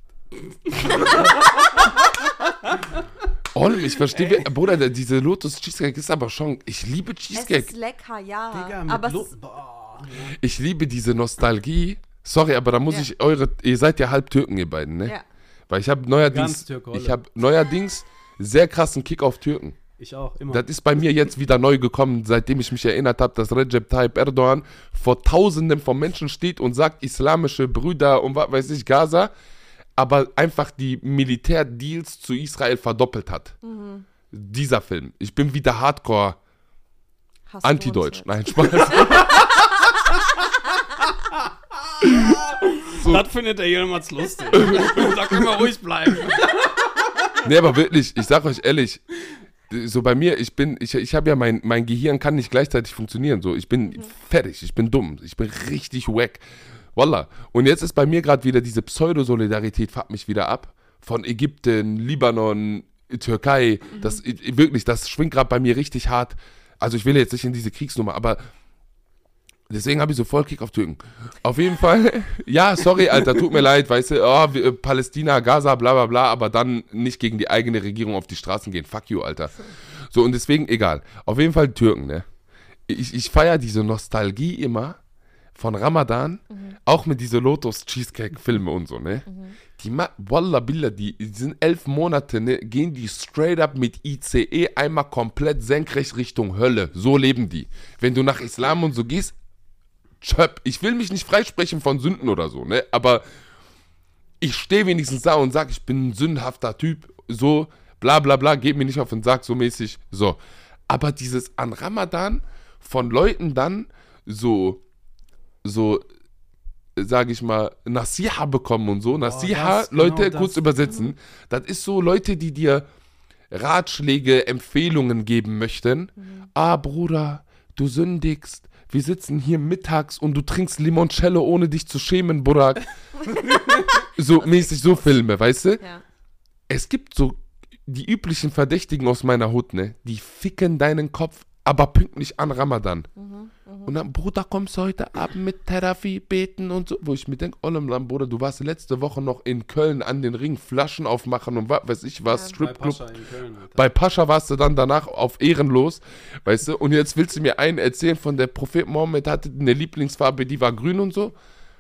Olm, ich verstehe, Bruder, diese Lotus Cheesecake ist aber schon, ich liebe Es Cheesecake. ist lecker, ja. Digga, mit aber es Lo- ist, Boah. Ich liebe diese Nostalgie. Sorry, aber da muss Ja. ich ihr seid ja halb Türken, ihr beiden, ne? ja. Weil ich habe Ganz Türke, neuerdings sehr krassen Kick auf Türken. Ich auch, immer. Das ist bei mir jetzt wieder neu gekommen, seitdem ich mich erinnert habe, dass Recep Tayyip Erdogan vor Tausenden von Menschen steht und sagt, islamische Brüder und was weiß ich, Gaza, aber einfach die Militärdeals zu Israel verdoppelt hat. Dieser Film. Ich bin wieder Hardcore Hast du anti-deutsch. uns Nein, Spaß. Das findet der jemals lustig. Da können wir ruhig bleiben. Nee, aber wirklich, ich sag euch ehrlich, so bei mir, ich habe ja mein Gehirn kann nicht gleichzeitig funktionieren. So, ich bin fertig, ich bin dumm, ich bin richtig wack. Wallah. Und jetzt ist bei mir gerade wieder diese Pseudo-Solidarität, fuckt mich wieder ab. Von Ägypten, Libanon, Türkei. Das wirklich, das schwingt gerade bei mir richtig hart. Also ich will jetzt nicht in diese Kriegsnummer, aber deswegen habe ich so voll Kick auf Türken. Auf jeden Fall, ja, sorry, Alter, tut mir leid, weißt du, Palästina, Gaza, bla bla bla, aber dann nicht gegen die eigene Regierung auf die Straßen gehen. Fuck you, Alter. So, und deswegen, egal. Auf jeden Fall Türken, ne? Ich feiere diese Nostalgie immer von Ramadan, auch mit diese Lotus-Cheesecake-Filme und so, ne? Wallah Billah, die sind 11 Monate, ne? Gehen die straight up mit ICE einmal komplett senkrecht Richtung Hölle. So leben die. Wenn du nach Islam und so gehst, tschöp. Ich will mich nicht freisprechen von Sünden oder so, ne? Aber ich stehe wenigstens da und sage, ich bin ein sündhafter Typ, so, bla bla bla, geht mir nicht auf den Sack, so mäßig, so. Aber dieses an Ramadan von Leuten dann so, sage ich mal, Nasiha bekommen und so. Nasiha, das, genau Leute, das. kurz übersetzen, das ist so Leute, die dir Ratschläge, Empfehlungen geben möchten. Ah, Bruder, du sündigst. Wir sitzen hier mittags und du trinkst Limoncello, ohne dich zu schämen, Burak. So mäßig, so Filme, weißt du? Ja. Es gibt so die üblichen Verdächtigen aus meiner Hut, ne? Die ficken deinen Kopf, aber pünktlich an Ramadan. Und dann, Bruder, kommst du heute Abend mit Therapie beten und so. Wo ich mir denke, Olemlam, Bruder, du warst letzte Woche noch in Köln an den Ring, Flaschen aufmachen und was weiß ich was, Stripclub. Bei Pascha in Köln, Alter. Bei Pascha warst du dann danach auf ehrenlos, weißt du? Und jetzt willst du mir einen erzählen von der Prophet Mohammed hatte eine Lieblingsfarbe, die war grün und so?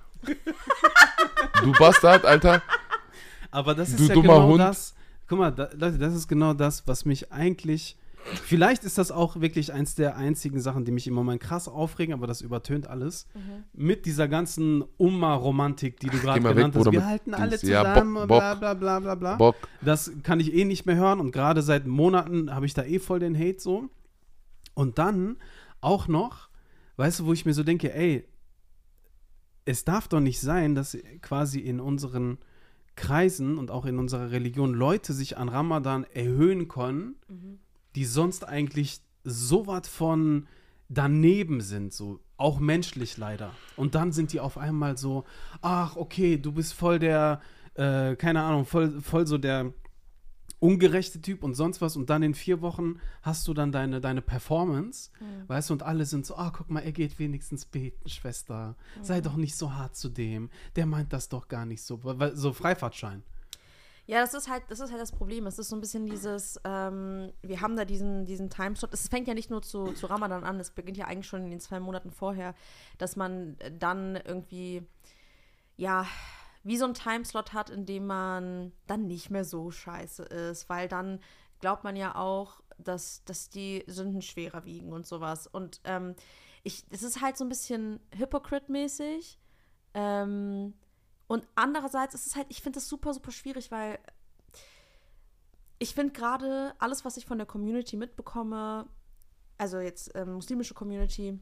Du Bastard, Alter. Aber das ist Du ja dummer genau Hund. das. Guck mal, Leute, das ist genau das, was mich eigentlich. Vielleicht ist das auch wirklich eins der einzigen Sachen, die mich im Moment krass aufregen, aber das übertönt alles. Mit dieser ganzen Umma-Romantik, die du gerade mal weg, genannt hast. Bruder, Wir mit halten alle Dings. Ja, zusammen, Bock, bla bla bla bla bla. Bock. Das kann ich eh nicht mehr hören und gerade seit Monaten habe ich da eh voll den Hate so. Und dann auch noch, weißt du, wo ich mir so denke, ey, es darf doch nicht sein, dass quasi in unseren Kreisen und auch in unserer Religion Leute sich an Ramadan erhöhen können, die sonst eigentlich so was von daneben sind, so auch menschlich leider. Und dann sind die auf einmal so, ach okay, du bist voll der, keine Ahnung, voll so der ungerechte Typ und sonst was und dann in 4 Wochen hast du dann deine Performance, weißt du, und alle sind so, guck mal, er geht wenigstens beten, Schwester, sei doch nicht so hart zu dem, der meint das doch gar nicht so, so Freifahrtschein. Ja, das ist halt das Problem. Es ist so ein bisschen dieses, wir haben da diesen Timeslot. Es fängt ja nicht nur zu Ramadan an, es beginnt ja eigentlich schon in den 2 Monaten vorher, dass man dann irgendwie, ja, wie so ein Timeslot hat, in dem man dann nicht mehr so scheiße ist, weil dann glaubt man ja auch, dass die Sünden schwerer wiegen und sowas. Und es ist halt so ein bisschen Hypocrite-mäßig. Und andererseits ist es halt, ich finde das super, super schwierig, weil ich finde gerade alles, was ich von der Community mitbekomme, also jetzt muslimische Community,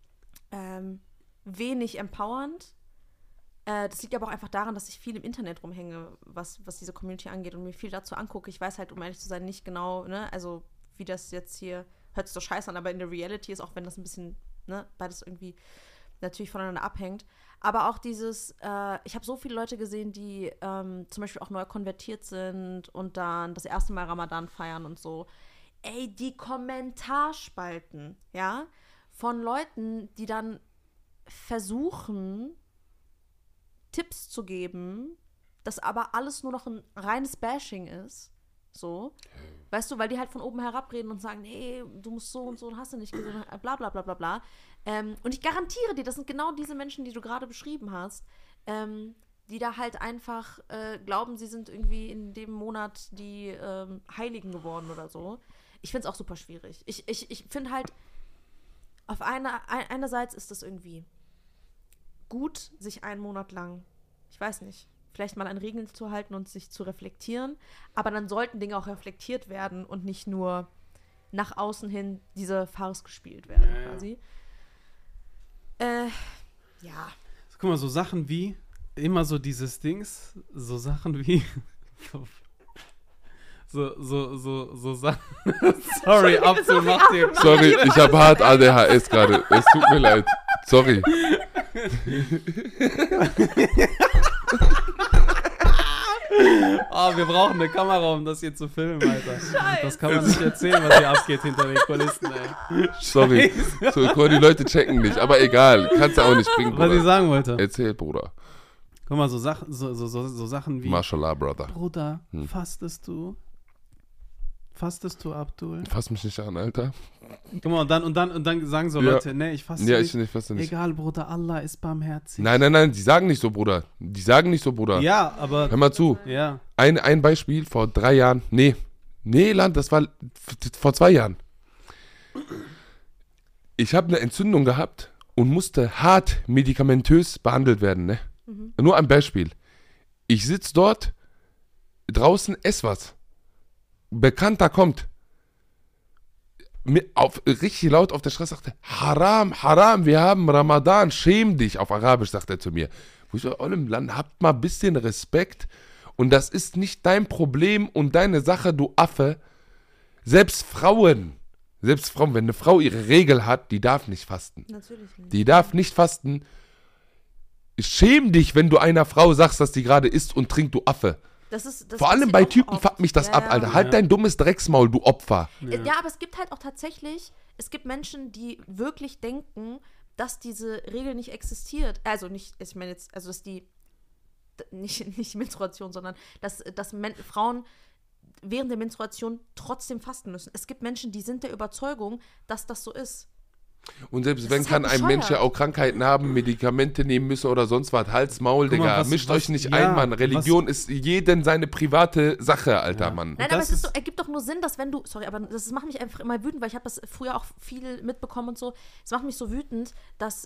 wenig empowernd. Das liegt aber auch einfach daran, dass ich viel im Internet rumhänge, was diese Community angeht und mir viel dazu angucke. Ich weiß halt, um ehrlich zu sein, nicht genau, ne, also wie das jetzt hier, hört sich so scheiße an, aber in der Reality ist, auch wenn das ein bisschen ne, beides irgendwie natürlich voneinander abhängt. Aber auch dieses, ich habe so viele Leute gesehen, die zum Beispiel auch neu konvertiert sind und dann das erste Mal Ramadan feiern und so. Ey, die Kommentarspalten, ja, von Leuten, die dann versuchen, Tipps zu geben, das aber alles nur noch ein reines Bashing ist. So. Weißt du, weil die halt von oben herabreden und sagen, nee, du musst so und so und hast du nicht gesehen, bla bla bla bla bla. Und ich garantiere dir, das sind genau diese Menschen, die du gerade beschrieben hast, die da halt einfach glauben, sie sind irgendwie in dem Monat die Heiligen geworden oder so. Ich finde es auch super schwierig. Ich finde halt, auf einerseits ist das irgendwie gut, sich einen Monat lang, ich weiß nicht, vielleicht mal an Regeln zu halten und sich zu reflektieren, aber dann sollten Dinge auch reflektiert werden und nicht nur nach außen hin diese Farce gespielt werden, quasi. Ja. Guck mal, so Sachen wie, immer so dieses Dings, so Sachen wie, so Sachen, sorry, Abdul, mach dir. Sorry, ich habe hart ADHS gerade, es tut mir leid, sorry. Oh, wir brauchen eine Kamera, um das hier zu filmen, Alter. Das kann man nicht erzählen, was hier abgeht hinter den Kulissen, ey. Sorry, so, die Leute checken nicht, aber egal, kannst du auch nicht bringen, Bruder. Was ich sagen wollte. Erzähl, Bruder. Guck mal, so Sachen wie, Mashallah, Brother. Bruder, fastest du? Fastest du, Abdul? Fass mich nicht an, Alter. Guck mal, und dann sagen so Leute, nee, ich faste nicht. Ich faste nicht. Egal, Bruder, Allah ist barmherzig. Nein, die sagen nicht so, Bruder. Ja, aber... Hör mal zu. Ja. Ein Beispiel vor 3 Jahren. Nee, Land, das war vor 2 Jahren. Ich habe eine Entzündung gehabt und musste hart medikamentös behandelt werden, ne? Nur ein Beispiel. Ich sitze dort, draußen, ess was. Bekannter kommt. Richtig laut auf der Straße sagte, Haram, wir haben Ramadan, schäm dich. Auf Arabisch sagt er zu mir. Wo ich so, im Land, habt mal ein bisschen Respekt. Und das ist nicht dein Problem und deine Sache, du Affe. Selbst Frauen, wenn eine Frau ihre Regel hat, die darf nicht fasten. Natürlich nicht. Die darf nicht fasten. Schäm dich, wenn du einer Frau sagst, dass die gerade isst und trinkt, du Affe. Das vor allem bei Typen fuckt mich das ab, Alter. Halt dein dummes Drecksmaul, du Opfer. Ja, aber es gibt halt auch tatsächlich, Menschen, die wirklich denken, dass diese Regel nicht existiert. Also nicht, ich meine jetzt, also dass die, nicht Menstruation, sondern dass Frauen während der Menstruation trotzdem fasten müssen. Es gibt Menschen, die sind der Überzeugung, dass das so ist. Und selbst wenn, kann ein Mensch ja auch Krankheiten haben, Medikamente nehmen müssen oder sonst was. Hals, Maul, Digga. Mischt euch nicht ein, Mann. Religion ist jedem seine private Sache, Alter, Mann. Nein, aber es ergibt doch nur Sinn, dass wenn du, sorry, aber das macht mich einfach immer wütend, weil ich habe das früher auch viel mitbekommen und so. Es macht mich so wütend, dass,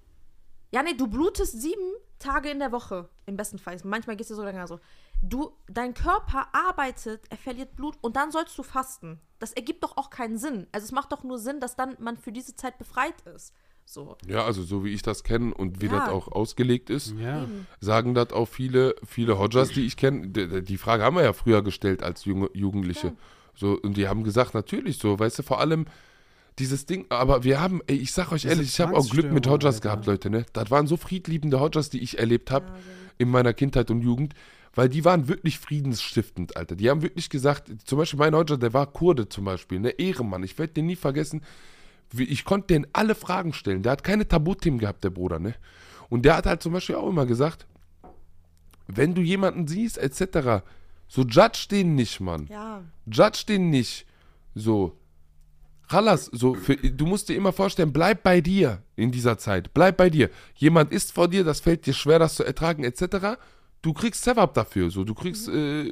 du blutest 7 Tage in der Woche, im besten Fall. Manchmal geht es dir so länger so. Dein Körper arbeitet, er verliert Blut und dann sollst du fasten. Das ergibt doch auch keinen Sinn. Also es macht doch nur Sinn, dass dann man für diese Zeit befreit ist. So. Ja, also so wie ich das kenne und wie das auch ausgelegt ist, sagen das auch viele Hodjas, die ich kenne. Die Frage haben wir ja früher gestellt als Jugendliche. Ja. So, und die haben gesagt, natürlich so, weißt du, vor allem dieses Ding, aber wir haben, ich sag euch ehrlich, ich habe auch Glück mit Hodjas gehabt, Leute, ne? Das waren so friedliebende Hodjas, die ich erlebt habe in meiner Kindheit und Jugend. Weil die waren wirklich friedensstiftend, Alter. Die haben wirklich gesagt, zum Beispiel mein Hodja, der war Kurde zum Beispiel, ne, Ehrenmann. Ich werde den nie vergessen. Ich konnte denen alle Fragen stellen. Der hat keine Tabuthemen gehabt, der Bruder, ne. Und der hat halt zum Beispiel auch immer gesagt, wenn du jemanden siehst, etc., so judge den nicht, Mann. Ja. Judge den nicht. So. Khalas, so, du musst dir immer vorstellen, bleib bei dir in dieser Zeit. Bleib bei dir. Jemand ist vor dir, das fällt dir schwer, das zu ertragen, etc., du kriegst Sevap dafür, so, du kriegst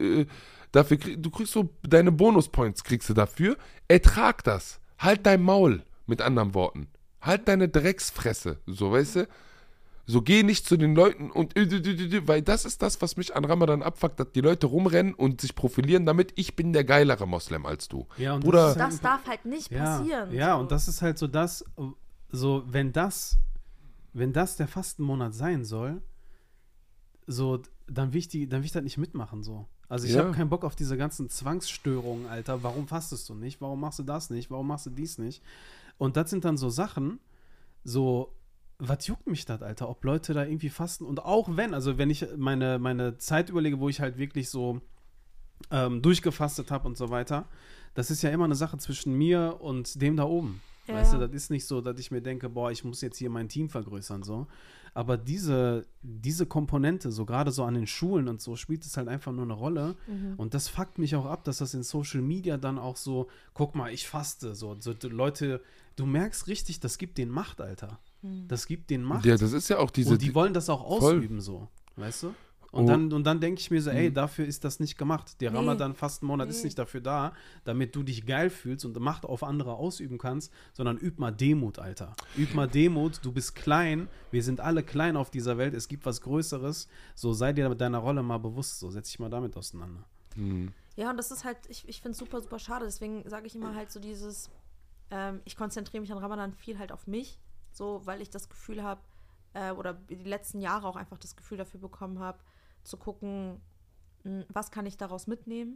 so deine Bonuspoints kriegst du dafür. Ertrag das. Halt dein Maul, mit anderen Worten. Halt deine Drecksfresse, so, weißt du? So, geh nicht zu den Leuten und weil das ist das, was mich an Ramadan abfuckt, dass die Leute rumrennen und sich profilieren damit, ich bin der geilere Moslem als du. Ja, und Bruder, das darf halt nicht passieren. Ja, so. Und das ist halt so das, so, wenn das der Fastenmonat sein soll, so, dann will ich das nicht mitmachen, so. Also ich habe keinen Bock auf diese ganzen Zwangsstörungen, Alter. Warum fastest du nicht? Warum machst du das nicht? Warum machst du dies nicht? Und das sind dann so Sachen, so, was juckt mich das, Alter, ob Leute da irgendwie fasten und auch wenn ich meine Zeit überlege, wo ich halt wirklich so durchgefastet habe und so weiter, das ist ja immer eine Sache zwischen mir und dem da oben. Ja, Weißt ja. du, das ist nicht so, dass ich mir denke, boah, ich muss jetzt hier mein Team vergrößern, so. Aber diese Komponente, so gerade so an den Schulen und so, spielt es halt einfach nur eine Rolle. Und das fuckt mich auch ab, dass das in Social Media dann auch so, guck mal, ich faste, so die Leute, du merkst richtig, das gibt denen Macht, Alter. Das gibt denen Macht. Ja, das ist ja auch diese. Und die wollen das auch ausüben, so, weißt du? Und dann denke ich mir so, ey, dafür ist das nicht gemacht. Der Ramadan-Fastenmonat ist nicht dafür da, damit du dich geil fühlst und Macht auf andere ausüben kannst, sondern üb mal Demut, Alter. Üb mal Demut, du bist klein, wir sind alle klein auf dieser Welt, es gibt was Größeres, so sei dir mit deiner Rolle mal bewusst, so setz dich mal damit auseinander. Ja, und das ist halt, ich finde es super, super schade, deswegen sage ich immer halt so dieses, ich konzentriere mich an Ramadan viel halt auf mich, so, weil ich das Gefühl habe, oder die letzten Jahre auch einfach das Gefühl dafür bekommen habe, zu gucken, was kann ich daraus mitnehmen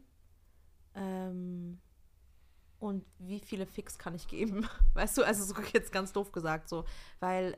und wie viele Fix kann ich geben. Weißt du, also so jetzt ganz doof gesagt, so, weil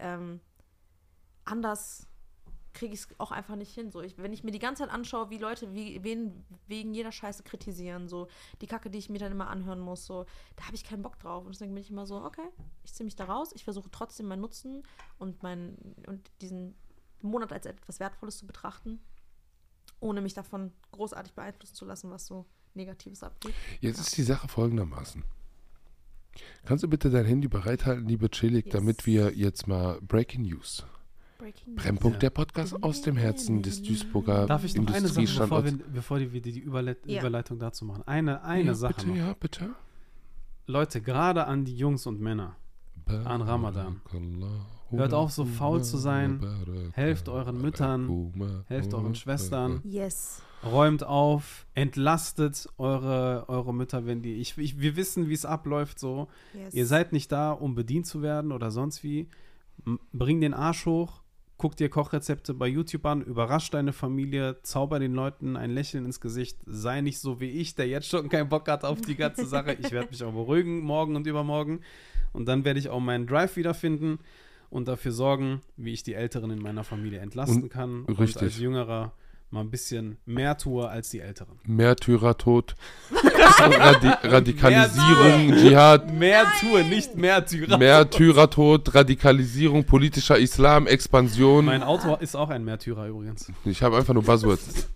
anders kriege ich es auch einfach nicht hin. So, wenn ich mir die ganze Zeit anschaue, wie Leute wen wegen jeder Scheiße kritisieren, so die Kacke, die ich mir dann immer anhören muss, so, da habe ich keinen Bock drauf. Und deswegen bin ich immer so, okay, ich ziehe mich da raus, ich versuche trotzdem meinen Nutzen und diesen Monat als etwas Wertvolles zu betrachten, ohne mich davon großartig beeinflussen zu lassen, was so Negatives abgeht. Jetzt ist die Sache folgendermaßen. Kannst du bitte dein Handy bereithalten, liebe Chilik, damit wir jetzt mal Breaking News. Brennpunkt, der Podcast aus dem Herzen des Duisburger Darf ich noch eine Sache, Industriestandorts. bevor wir die Überleitung dazu machen? Eine Sache bitte, noch. Ja, bitte. Leute, gerade an die Jungs und Männer, an Ramadan. Hört auf, so faul zu sein. Helft euren Müttern, helft euren Schwestern. Yes. Räumt auf, entlastet eure Mütter, wenn die. Wir wissen, wie es abläuft so. Yes. Ihr seid nicht da, um bedient zu werden oder sonst wie. Bring den Arsch hoch, guck dir Kochrezepte bei YouTube an, überrasch deine Familie, zauber den Leuten ein Lächeln ins Gesicht. Sei nicht so wie ich, der jetzt schon keinen Bock hat auf die ganze Sache. Ich werde mich auch beruhigen, morgen und übermorgen. Und dann werde ich auch meinen Drive wiederfinden und dafür sorgen, wie ich die Älteren in meiner Familie entlasten kann. Und als Jüngerer mal ein bisschen mehr tue als die Älteren. Märtyrertod, Radikalisierung, Dschihad. Mehr tue, nicht Märtyrer. Märtyrertod, Radikalisierung, politischer Islam, Expansion. Mein Auto ist auch ein Märtyrer übrigens. Ich habe einfach nur Buzzwords.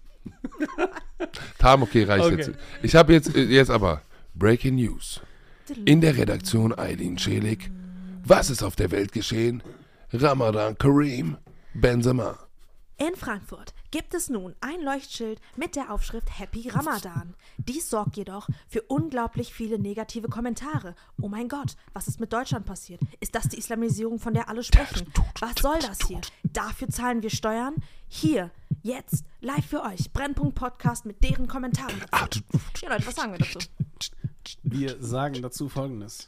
Tam, okay, reicht jetzt. Ich habe jetzt aber Breaking News. In der Redaktion Aylin Celik. Was ist auf der Welt geschehen? Ramadan Kareem Benzema. In Frankfurt gibt es nun ein Leuchtschild mit der Aufschrift Happy Ramadan. Dies sorgt jedoch für unglaublich viele negative Kommentare. Oh mein Gott, was ist mit Deutschland passiert? Ist das die Islamisierung, von der alle sprechen? Was soll das hier? Dafür zahlen wir Steuern? Hier, jetzt, live für euch, Brennpunkt Podcast mit deren Kommentaren dazu. Ja Leute, was sagen wir dazu? Wir sagen dazu Folgendes.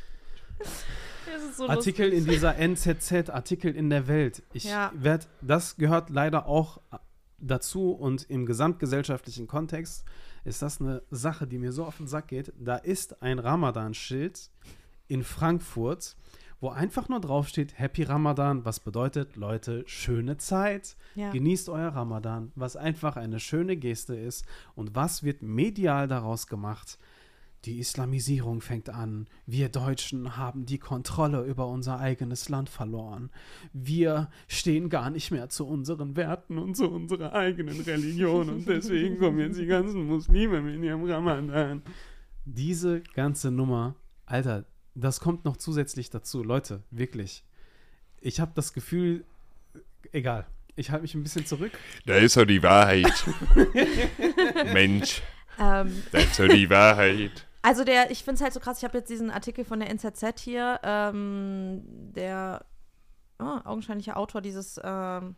Das ist so Artikel lustig. in dieser NZZ, Artikel in der Welt. Das gehört leider auch dazu und im gesamtgesellschaftlichen Kontext ist das eine Sache, die mir so auf den Sack geht. Da ist ein Ramadan-Schild in Frankfurt, wo einfach nur draufsteht, Happy Ramadan, was bedeutet, Leute, schöne Zeit, genießt euer Ramadan, was einfach eine schöne Geste ist. Und was wird medial daraus gemacht? Die Islamisierung fängt an. Wir Deutschen haben die Kontrolle über unser eigenes Land verloren. Wir stehen gar nicht mehr zu unseren Werten und zu unserer eigenen Religion. Und deswegen kommen jetzt die ganzen Muslime mit ihrem Ramadan. Diese ganze Nummer, Alter, das kommt noch zusätzlich dazu. Leute, wirklich. Ich habe das Gefühl, egal. Ich halte mich ein bisschen zurück. Da ist doch die Wahrheit. Mensch. Das ist doch die Wahrheit. Also ich finde es halt so krass, ich habe jetzt diesen Artikel von der NZZ hier, der augenscheinliche Autor dieses, was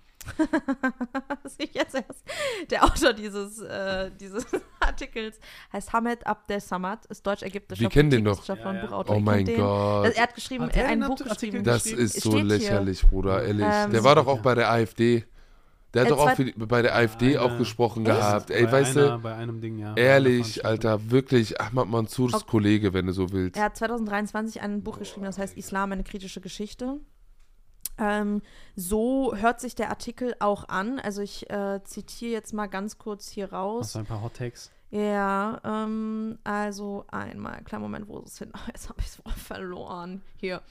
ich jetzt erst, der Autor dieses Artikels heißt Hamed Abdel Samad, ist deutsch-ägyptischer Wir kennen den doch. Buchautor. Oh mein Gott. Er hat geschrieben, ein Buch geschrieben. Das ist so Steht lächerlich, hier. Bruder, ehrlich. Der war doch auch bei der AfD. Der hat doch auch bei der AfD auch gesprochen gehabt. Ey, weißt du, bei einem Ding, ja. ehrlich, Alter, wirklich, Ahmad Mansours Kollege, wenn du so willst. Er hat 2023 ein Buch geschrieben, das heißt Islam, eine kritische Geschichte. So hört sich der Artikel auch an. Also ich zitiere jetzt mal ganz kurz hier raus. Hast du ein paar Hot Takes? Ja, also einmal, kleinen Moment, wo ist es hin? Jetzt habe ich es verloren. Hier.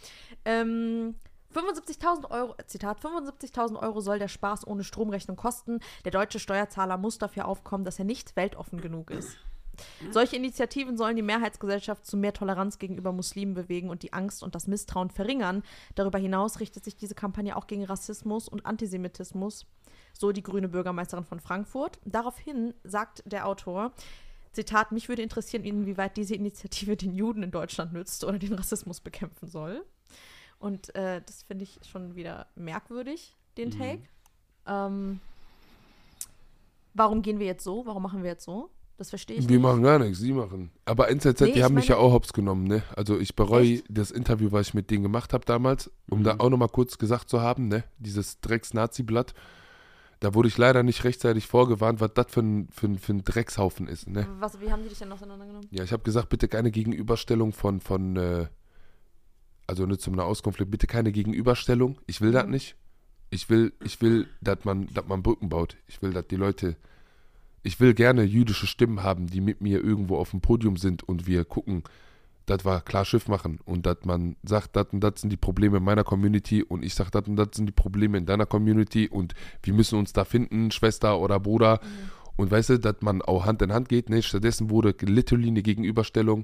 75.000 Euro, Zitat, 75.000 Euro soll der Spaß ohne Stromrechnung kosten. Der deutsche Steuerzahler muss dafür aufkommen, dass er nicht weltoffen genug ist. Solche Initiativen sollen die Mehrheitsgesellschaft zu mehr Toleranz gegenüber Muslimen bewegen und die Angst und das Misstrauen verringern. Darüber hinaus richtet sich diese Kampagne auch gegen Rassismus und Antisemitismus, so die grüne Bürgermeisterin von Frankfurt. Daraufhin sagt der Autor, Zitat, mich würde interessieren, inwieweit diese Initiative den Juden in Deutschland nützt oder den Rassismus bekämpfen soll. Und das finde ich schon wieder merkwürdig, den Take. Warum gehen wir jetzt so? Warum machen wir jetzt so? Das verstehe ich nicht. Wir machen gar nichts, sie machen. Aber NZZ, die haben mich ja auch hops genommen, ne? Also ich bereue das Interview, was ich mit denen gemacht habe damals, um da auch nochmal kurz gesagt zu haben, ne? Dieses Drecks-Nazi-Blatt. Da wurde ich leider nicht rechtzeitig vorgewarnt, was das für ein Dreckshaufen ist, ne? Wie haben die dich denn auseinandergenommen? Ja, ich habe gesagt, bitte keine Gegenüberstellung also nur zum Nahostkonflikt, bitte keine Gegenüberstellung. Ich will das nicht. Ich will, dass man Brücken baut. Ich will, dass die Leute, ich will gerne jüdische Stimmen haben, die mit mir irgendwo auf dem Podium sind und wir gucken, dass wir klar Schiff machen und dass man sagt, das und das sind die Probleme in meiner Community und ich sage, das und das sind die Probleme in deiner Community und wir müssen uns da finden, Schwester oder Bruder. Und weißt du, dass man auch Hand in Hand geht. Ne? Stattdessen wurde literally eine Gegenüberstellung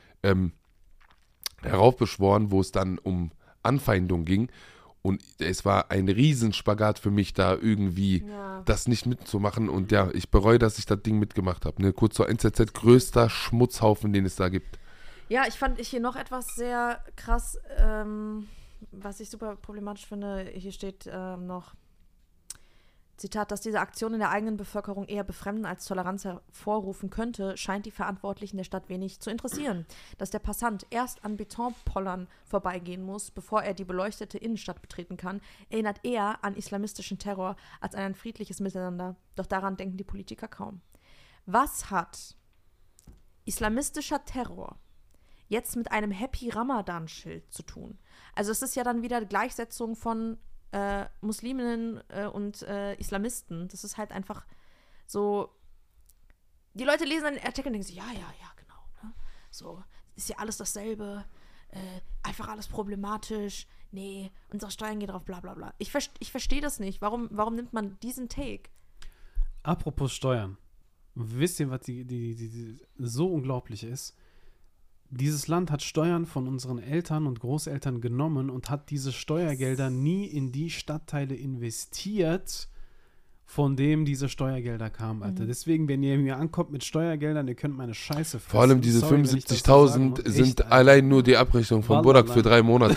heraufbeschworen, wo es dann um Anfeindung ging. Und es war ein Riesenspagat für mich, da irgendwie das nicht mitzumachen. Und ja, ich bereue, dass ich das Ding mitgemacht habe. Ne? Kurz zur NZZ, größter Schmutzhaufen, den es da gibt. Ja, ich fand hier noch etwas sehr krass, was ich super problematisch finde. Hier steht noch, Zitat, dass diese Aktion in der eigenen Bevölkerung eher befremden als Toleranz hervorrufen könnte, scheint die Verantwortlichen der Stadt wenig zu interessieren. Dass der Passant erst an Betonpollern vorbeigehen muss, bevor er die beleuchtete Innenstadt betreten kann, erinnert eher an islamistischen Terror als an ein friedliches Miteinander. Doch daran denken die Politiker kaum. Was hat islamistischer Terror jetzt mit einem Happy Ramadan-Schild zu tun? Also es ist ja dann wieder die Gleichsetzung von Musliminnen und Islamisten. Das ist halt einfach so, die Leute lesen einen Artikel und denken sich, ja, genau. Ne? So, ist ja alles dasselbe, einfach alles problematisch, nee, unsere Steuern gehen drauf, bla bla bla. Ich verstehe das nicht. Warum nimmt man diesen Take? Apropos Steuern. Wisst ihr, was die so unglaublich ist? Dieses Land hat Steuern von unseren Eltern und Großeltern genommen und hat diese Steuergelder nie in die Stadtteile investiert, von dem diese Steuergelder kamen, Alter. Deswegen, wenn ihr mir ankommt mit Steuergeldern, ihr könnt meine Scheiße fressen. Vor allem diese 75.000 sind echt, allein nur die Abrechnung von Burak für 3 Monate.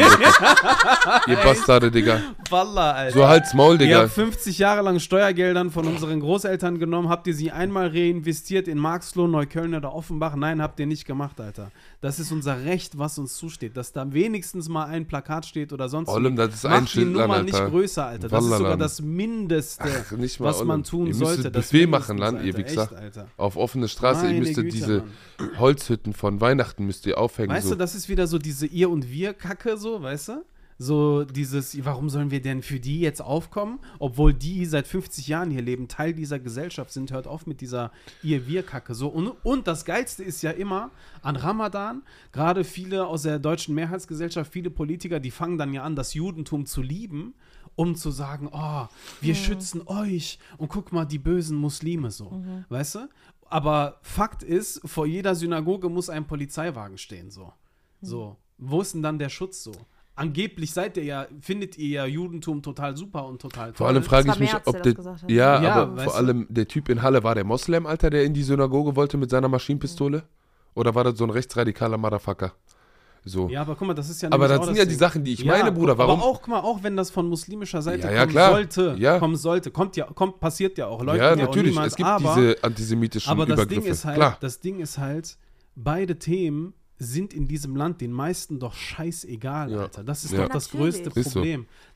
Ihr Bastarde, Digga. Wallah, Alter. So halt's Maul, Digga. Ihr habt 50 Jahre lang Steuergeldern von unseren Großeltern genommen. Habt ihr sie einmal reinvestiert in Marxloh, Neukölln oder Offenbach? Nein, habt ihr nicht gemacht, Alter. Das ist unser Recht, was uns zusteht. Dass da wenigstens mal ein Plakat steht oder sonst was. Das ist macht die Nummer nicht größer, Alter. Das ist sogar das Mindeste, was man tun sollte. Ihr müsst Buffet machen, Land, ihr Wichser. Auf offene Straße, ihr müsstet diese Holzhütten von Weihnachten müsst ihr aufhängen. Weißt du, das ist wieder so diese Ihr- und Wir-Kacke, so, weißt du? So dieses, warum sollen wir denn für die jetzt aufkommen? Obwohl die seit 50 Jahren hier leben, Teil dieser Gesellschaft sind, hört auf mit dieser Ihr-Wir-Kacke. So. Und das Geilste ist ja immer, an Ramadan, gerade viele aus der deutschen Mehrheitsgesellschaft, viele Politiker, die fangen dann ja an, das Judentum zu lieben, um zu sagen, oh, wir schützen euch und guck mal, die bösen Muslime so, weißt du? Aber Fakt ist, vor jeder Synagoge muss ein Polizeiwagen stehen, so. Wo ist denn dann der Schutz so? Angeblich findet ihr ja Judentum total super und total toll. Vor allem frage ich mich, ob der, aber vor du? allem der Typ in Halle, war der Moslem, Alter, der in die Synagoge wollte mit seiner Maschinenpistole? Oder war das so ein rechtsradikaler Motherfucker? So. Ja, aber guck mal, das ist ja aber das sind ja die Sachen, die ich meine, Bruder. Warum? Aber auch, guck mal, auch wenn das von muslimischer Seite kommen sollte, passiert ja auch. Leute, ja, natürlich, es gibt diese antisemitischen Übergriffe. Aber das Ding ist halt, beide Themen sind in diesem Land den meisten doch scheißegal, Alter. Das ist doch das größte Problem.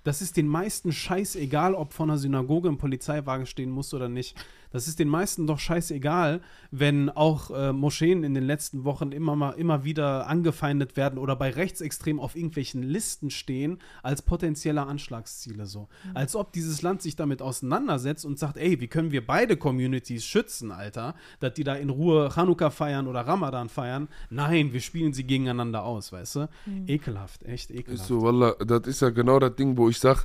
Das ist den meisten scheißegal, ob vor einer Synagoge ein Polizeiwagen stehen muss oder nicht. Das ist den meisten doch scheißegal, wenn auch Moscheen in den letzten Wochen immer wieder angefeindet werden oder bei Rechtsextremen auf irgendwelchen Listen stehen als potenzielle Anschlagsziele so. Als ob dieses Land sich damit auseinandersetzt und sagt, ey, wie können wir beide Communities schützen, Alter, dass die da in Ruhe Chanukka feiern oder Ramadan feiern. Nein, wir spielen sie gegeneinander aus, weißt du? Ekelhaft, echt ekelhaft. Ist so, Wallah, das ist ja genau das Ding, wo ich sag,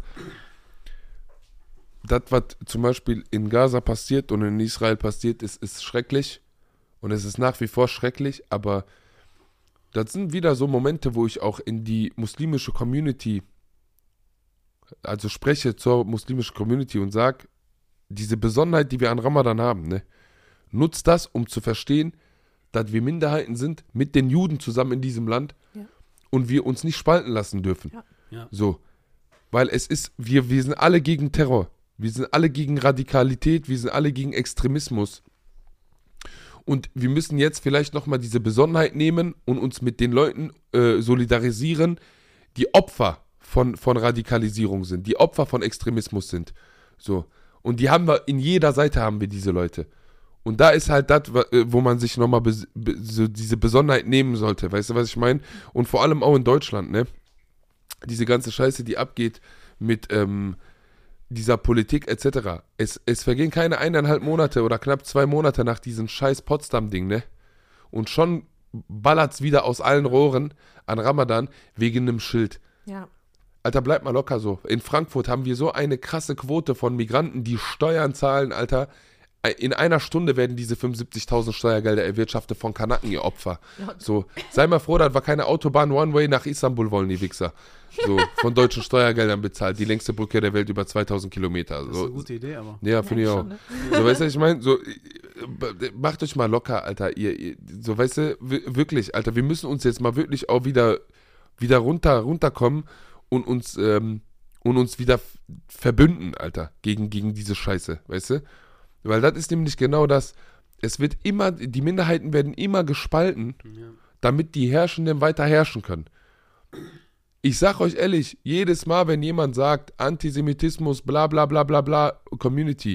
das, was zum Beispiel in Gaza passiert und in Israel passiert, ist schrecklich. Und es ist nach wie vor schrecklich, aber das sind wieder so Momente, wo ich auch in die muslimische Community, also spreche zur muslimischen Community und sage, diese Besonderheit, die wir an Ramadan haben, ne, nutzt das, um zu verstehen, dass wir Minderheiten sind, mit den Juden zusammen in diesem Land und wir uns nicht spalten lassen dürfen. Ja. So. Weil es ist, wir sind alle gegen Terror. Wir sind alle gegen Radikalität, wir sind alle gegen Extremismus. Und wir müssen jetzt vielleicht nochmal diese Besonderheit nehmen und uns mit den Leuten solidarisieren, die Opfer von Radikalisierung sind, die Opfer von Extremismus sind. So. Und die haben wir, in jeder Seite haben wir diese Leute. Und da ist halt das, wo man sich nochmal so diese Besonderheit nehmen sollte. Weißt du, was ich meine? Und vor allem auch in Deutschland, ne? Diese ganze Scheiße, die abgeht mit dieser Politik etc. Es vergehen keine 1,5 Monate oder knapp 2 Monate nach diesem scheiß Potsdam-Ding, ne? Und schon ballert's wieder aus allen Rohren an Ramadan wegen einem Schild. Ja. Alter, bleib mal locker so. In Frankfurt haben wir so eine krasse Quote von Migranten, die Steuern zahlen, Alter. In einer Stunde werden diese 75.000 Steuergelder erwirtschaftet von Kanaken, ihr Opfer. Ja. So, sei mal froh, das war keine Autobahn One-Way nach Istanbul wollen, die Wichser. So, von deutschen Steuergeldern bezahlt. Die längste Brücke der Welt über 2000 Kilometer. Das ist eine gute Idee, aber. Ja, finde ich auch. Ne? So, weißt du, ich meine, so, macht euch mal locker, Alter. Ihr, so, weißt du, wirklich, Alter, wir müssen uns jetzt mal wirklich auch wieder runterkommen und uns wieder verbünden, Alter, gegen diese Scheiße, weißt du? Weil das ist nämlich genau das. Es wird immer, die Minderheiten werden immer gespalten, damit die Herrschenden weiter herrschen können. Ich sag euch ehrlich, jedes Mal, wenn jemand sagt, Antisemitismus, bla bla bla bla bla, Community,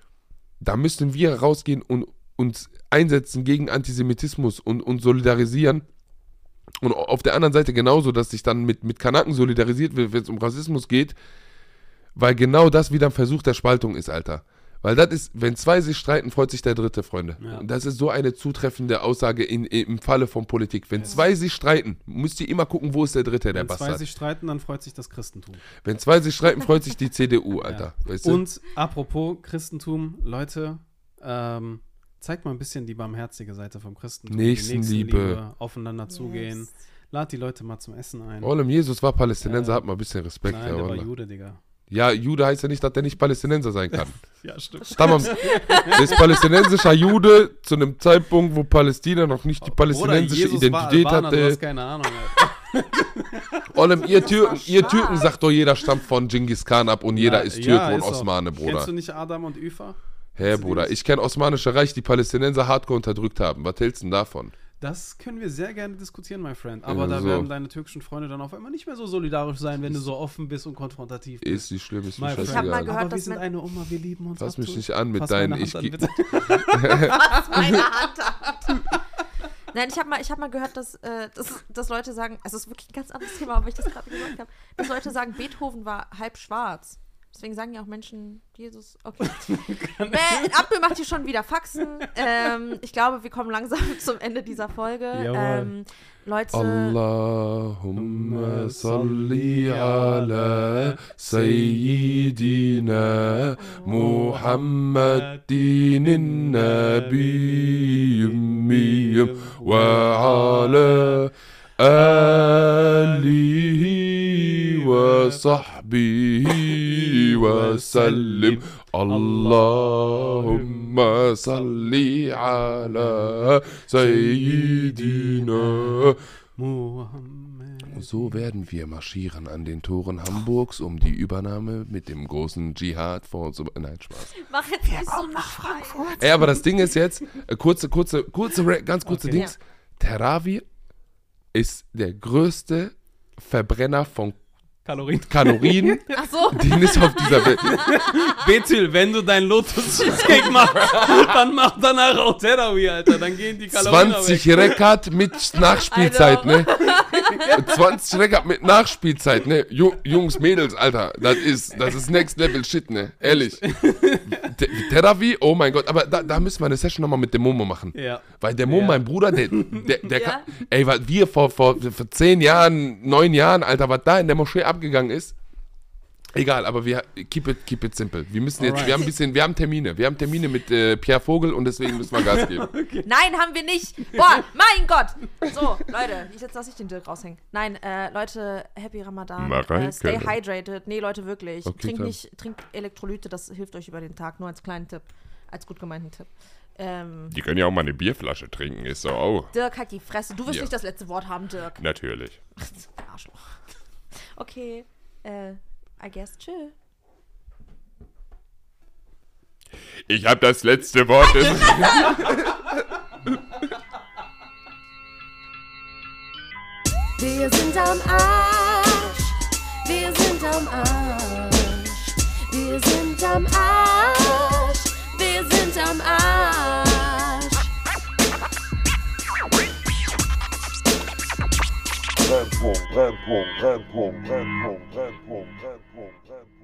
da müssen wir rausgehen und uns einsetzen gegen Antisemitismus und solidarisieren. Und auf der anderen Seite genauso, dass sich dann mit Kanaken solidarisiert wird, wenn es um Rassismus geht, weil genau das wieder ein Versuch der Spaltung ist, Alter. Weil das ist, wenn zwei sich streiten, freut sich der Dritte, Freunde. Ja. Und das ist so eine zutreffende Aussage im Falle von Politik. Wenn zwei sich streiten, müsst ihr immer gucken, wo ist der Dritte, der Bastard. Wenn zwei sich streiten, dann freut sich das Christentum. Wenn zwei sich streiten, freut sich die CDU, Alter. Ja. Weißt du? Und apropos Christentum, Leute, zeigt mal ein bisschen die barmherzige Seite vom Christentum. Nächstenliebe. Aufeinander zugehen. Lad die Leute mal zum Essen ein. Ollem, Jesus war Palästinenser, hat mal ein bisschen Respekt. Nein, der war Jude, Digga. Ja, Jude heißt ja nicht, dass der nicht Palästinenser sein kann. Ja, stimmt. Der ist palästinensischer Jude zu einem Zeitpunkt, wo Palästina noch nicht die palästinensische Identität hatte. Du hast keine Ahnung. Ollem, ihr Türken sagt doch, jeder stammt von Genghis Khan ab und jeder ist Türke und Osmane, Bruder. Kennst du nicht Adam und Üfer? Hä, Bruder, ich kenne Osmanische Reich, die Palästinenser hardcore unterdrückt haben. Was hältst du denn davon? Das können wir sehr gerne diskutieren, my friend. Aber da werden deine türkischen Freunde dann auf einmal nicht mehr so solidarisch sein, wenn du so offen bist und konfrontativ bist. Ist nicht schlimm, ist mir scheißegal. Ich habe mal gehört, aber wir sind eine Oma, wir lieben uns. Fass mich nicht an mit deinen... Fass meine Hand an. Nein, ich hab mal gehört, dass Leute sagen, also es ist wirklich ein ganz anderes Thema, aber ich das gerade gesagt habe, dass Leute sagen, Beethoven war halb schwarz. Deswegen sagen ja auch Menschen, Jesus, okay. Abdul macht hier schon wieder Faxen. Ich glaube, wir kommen langsam zum Ende dieser Folge. Leute. Allahumma salli ala Sayyidina Muhammadin Nabiyyum wa ala alihi wa sahbihi wa sallim. Allahumma salli ala Sayyidina Muhammad. So werden wir marschieren an den Toren Hamburgs, um die Übernahme mit dem großen Dschihad vorzubereiten. Nein, Spaß. Mach jetzt nicht so nach Frankfurt. Ey, aber das Ding ist jetzt, ganz kurze Dings. Ja. Terawi ist der größte Verbrenner von Kalorien, Ach so. die nicht auf dieser Welt. Bethel, wenn du dein Lotus Cheesecake machst, dann mach danach auch Terawi, Alter. Dann gehen die Kalorien 20 weg. Rekat mit Nachspielzeit, ne? 20 Rekat mit Nachspielzeit, ne? Jungs, Mädels, Alter, das ist Next Level Shit, ne? Ehrlich. Terawi, oh mein Gott, aber da müssen wir eine Session nochmal mit dem Momo machen. Ja. Weil der Momo, Ja. mein Bruder, der Ja. kann, ey, was wir vor 10 Jahren, 9 Jahren, Alter, was da in der Moschee abgegangen ist. Egal, aber wir keep it simple. Wir müssen jetzt, Alright. wir haben Termine mit Pierre Vogel und deswegen müssen wir Gas geben. Nein, haben wir nicht. Boah, mein Gott. So, Leute, jetzt lasse ich den Dirk raushängen. Nein, Leute, Happy Ramadan. Stay hydrated. Nee, Leute, wirklich. Okay, Trinkt Elektrolyte, das hilft euch über den Tag. Nur als kleinen Tipp. Als gut gemeinten Tipp. Die können ja auch mal eine Bierflasche trinken, ist so, oh. Dirk, halt die Fresse. Du wirst Ja. nicht das letzte Wort haben, Dirk. Natürlich. Arschloch. Okay, I guess, tschö. Ich habe das letzte Wort. Wir sind am Arsch. Wir sind am Arsch. Wir sind am Arsch. Wir sind am Arsch. Brennpunkt, Brennpunkt, Brennpunkt, Brennpunkt, Brennpunkt, Brennpunkt, Brennpunkt.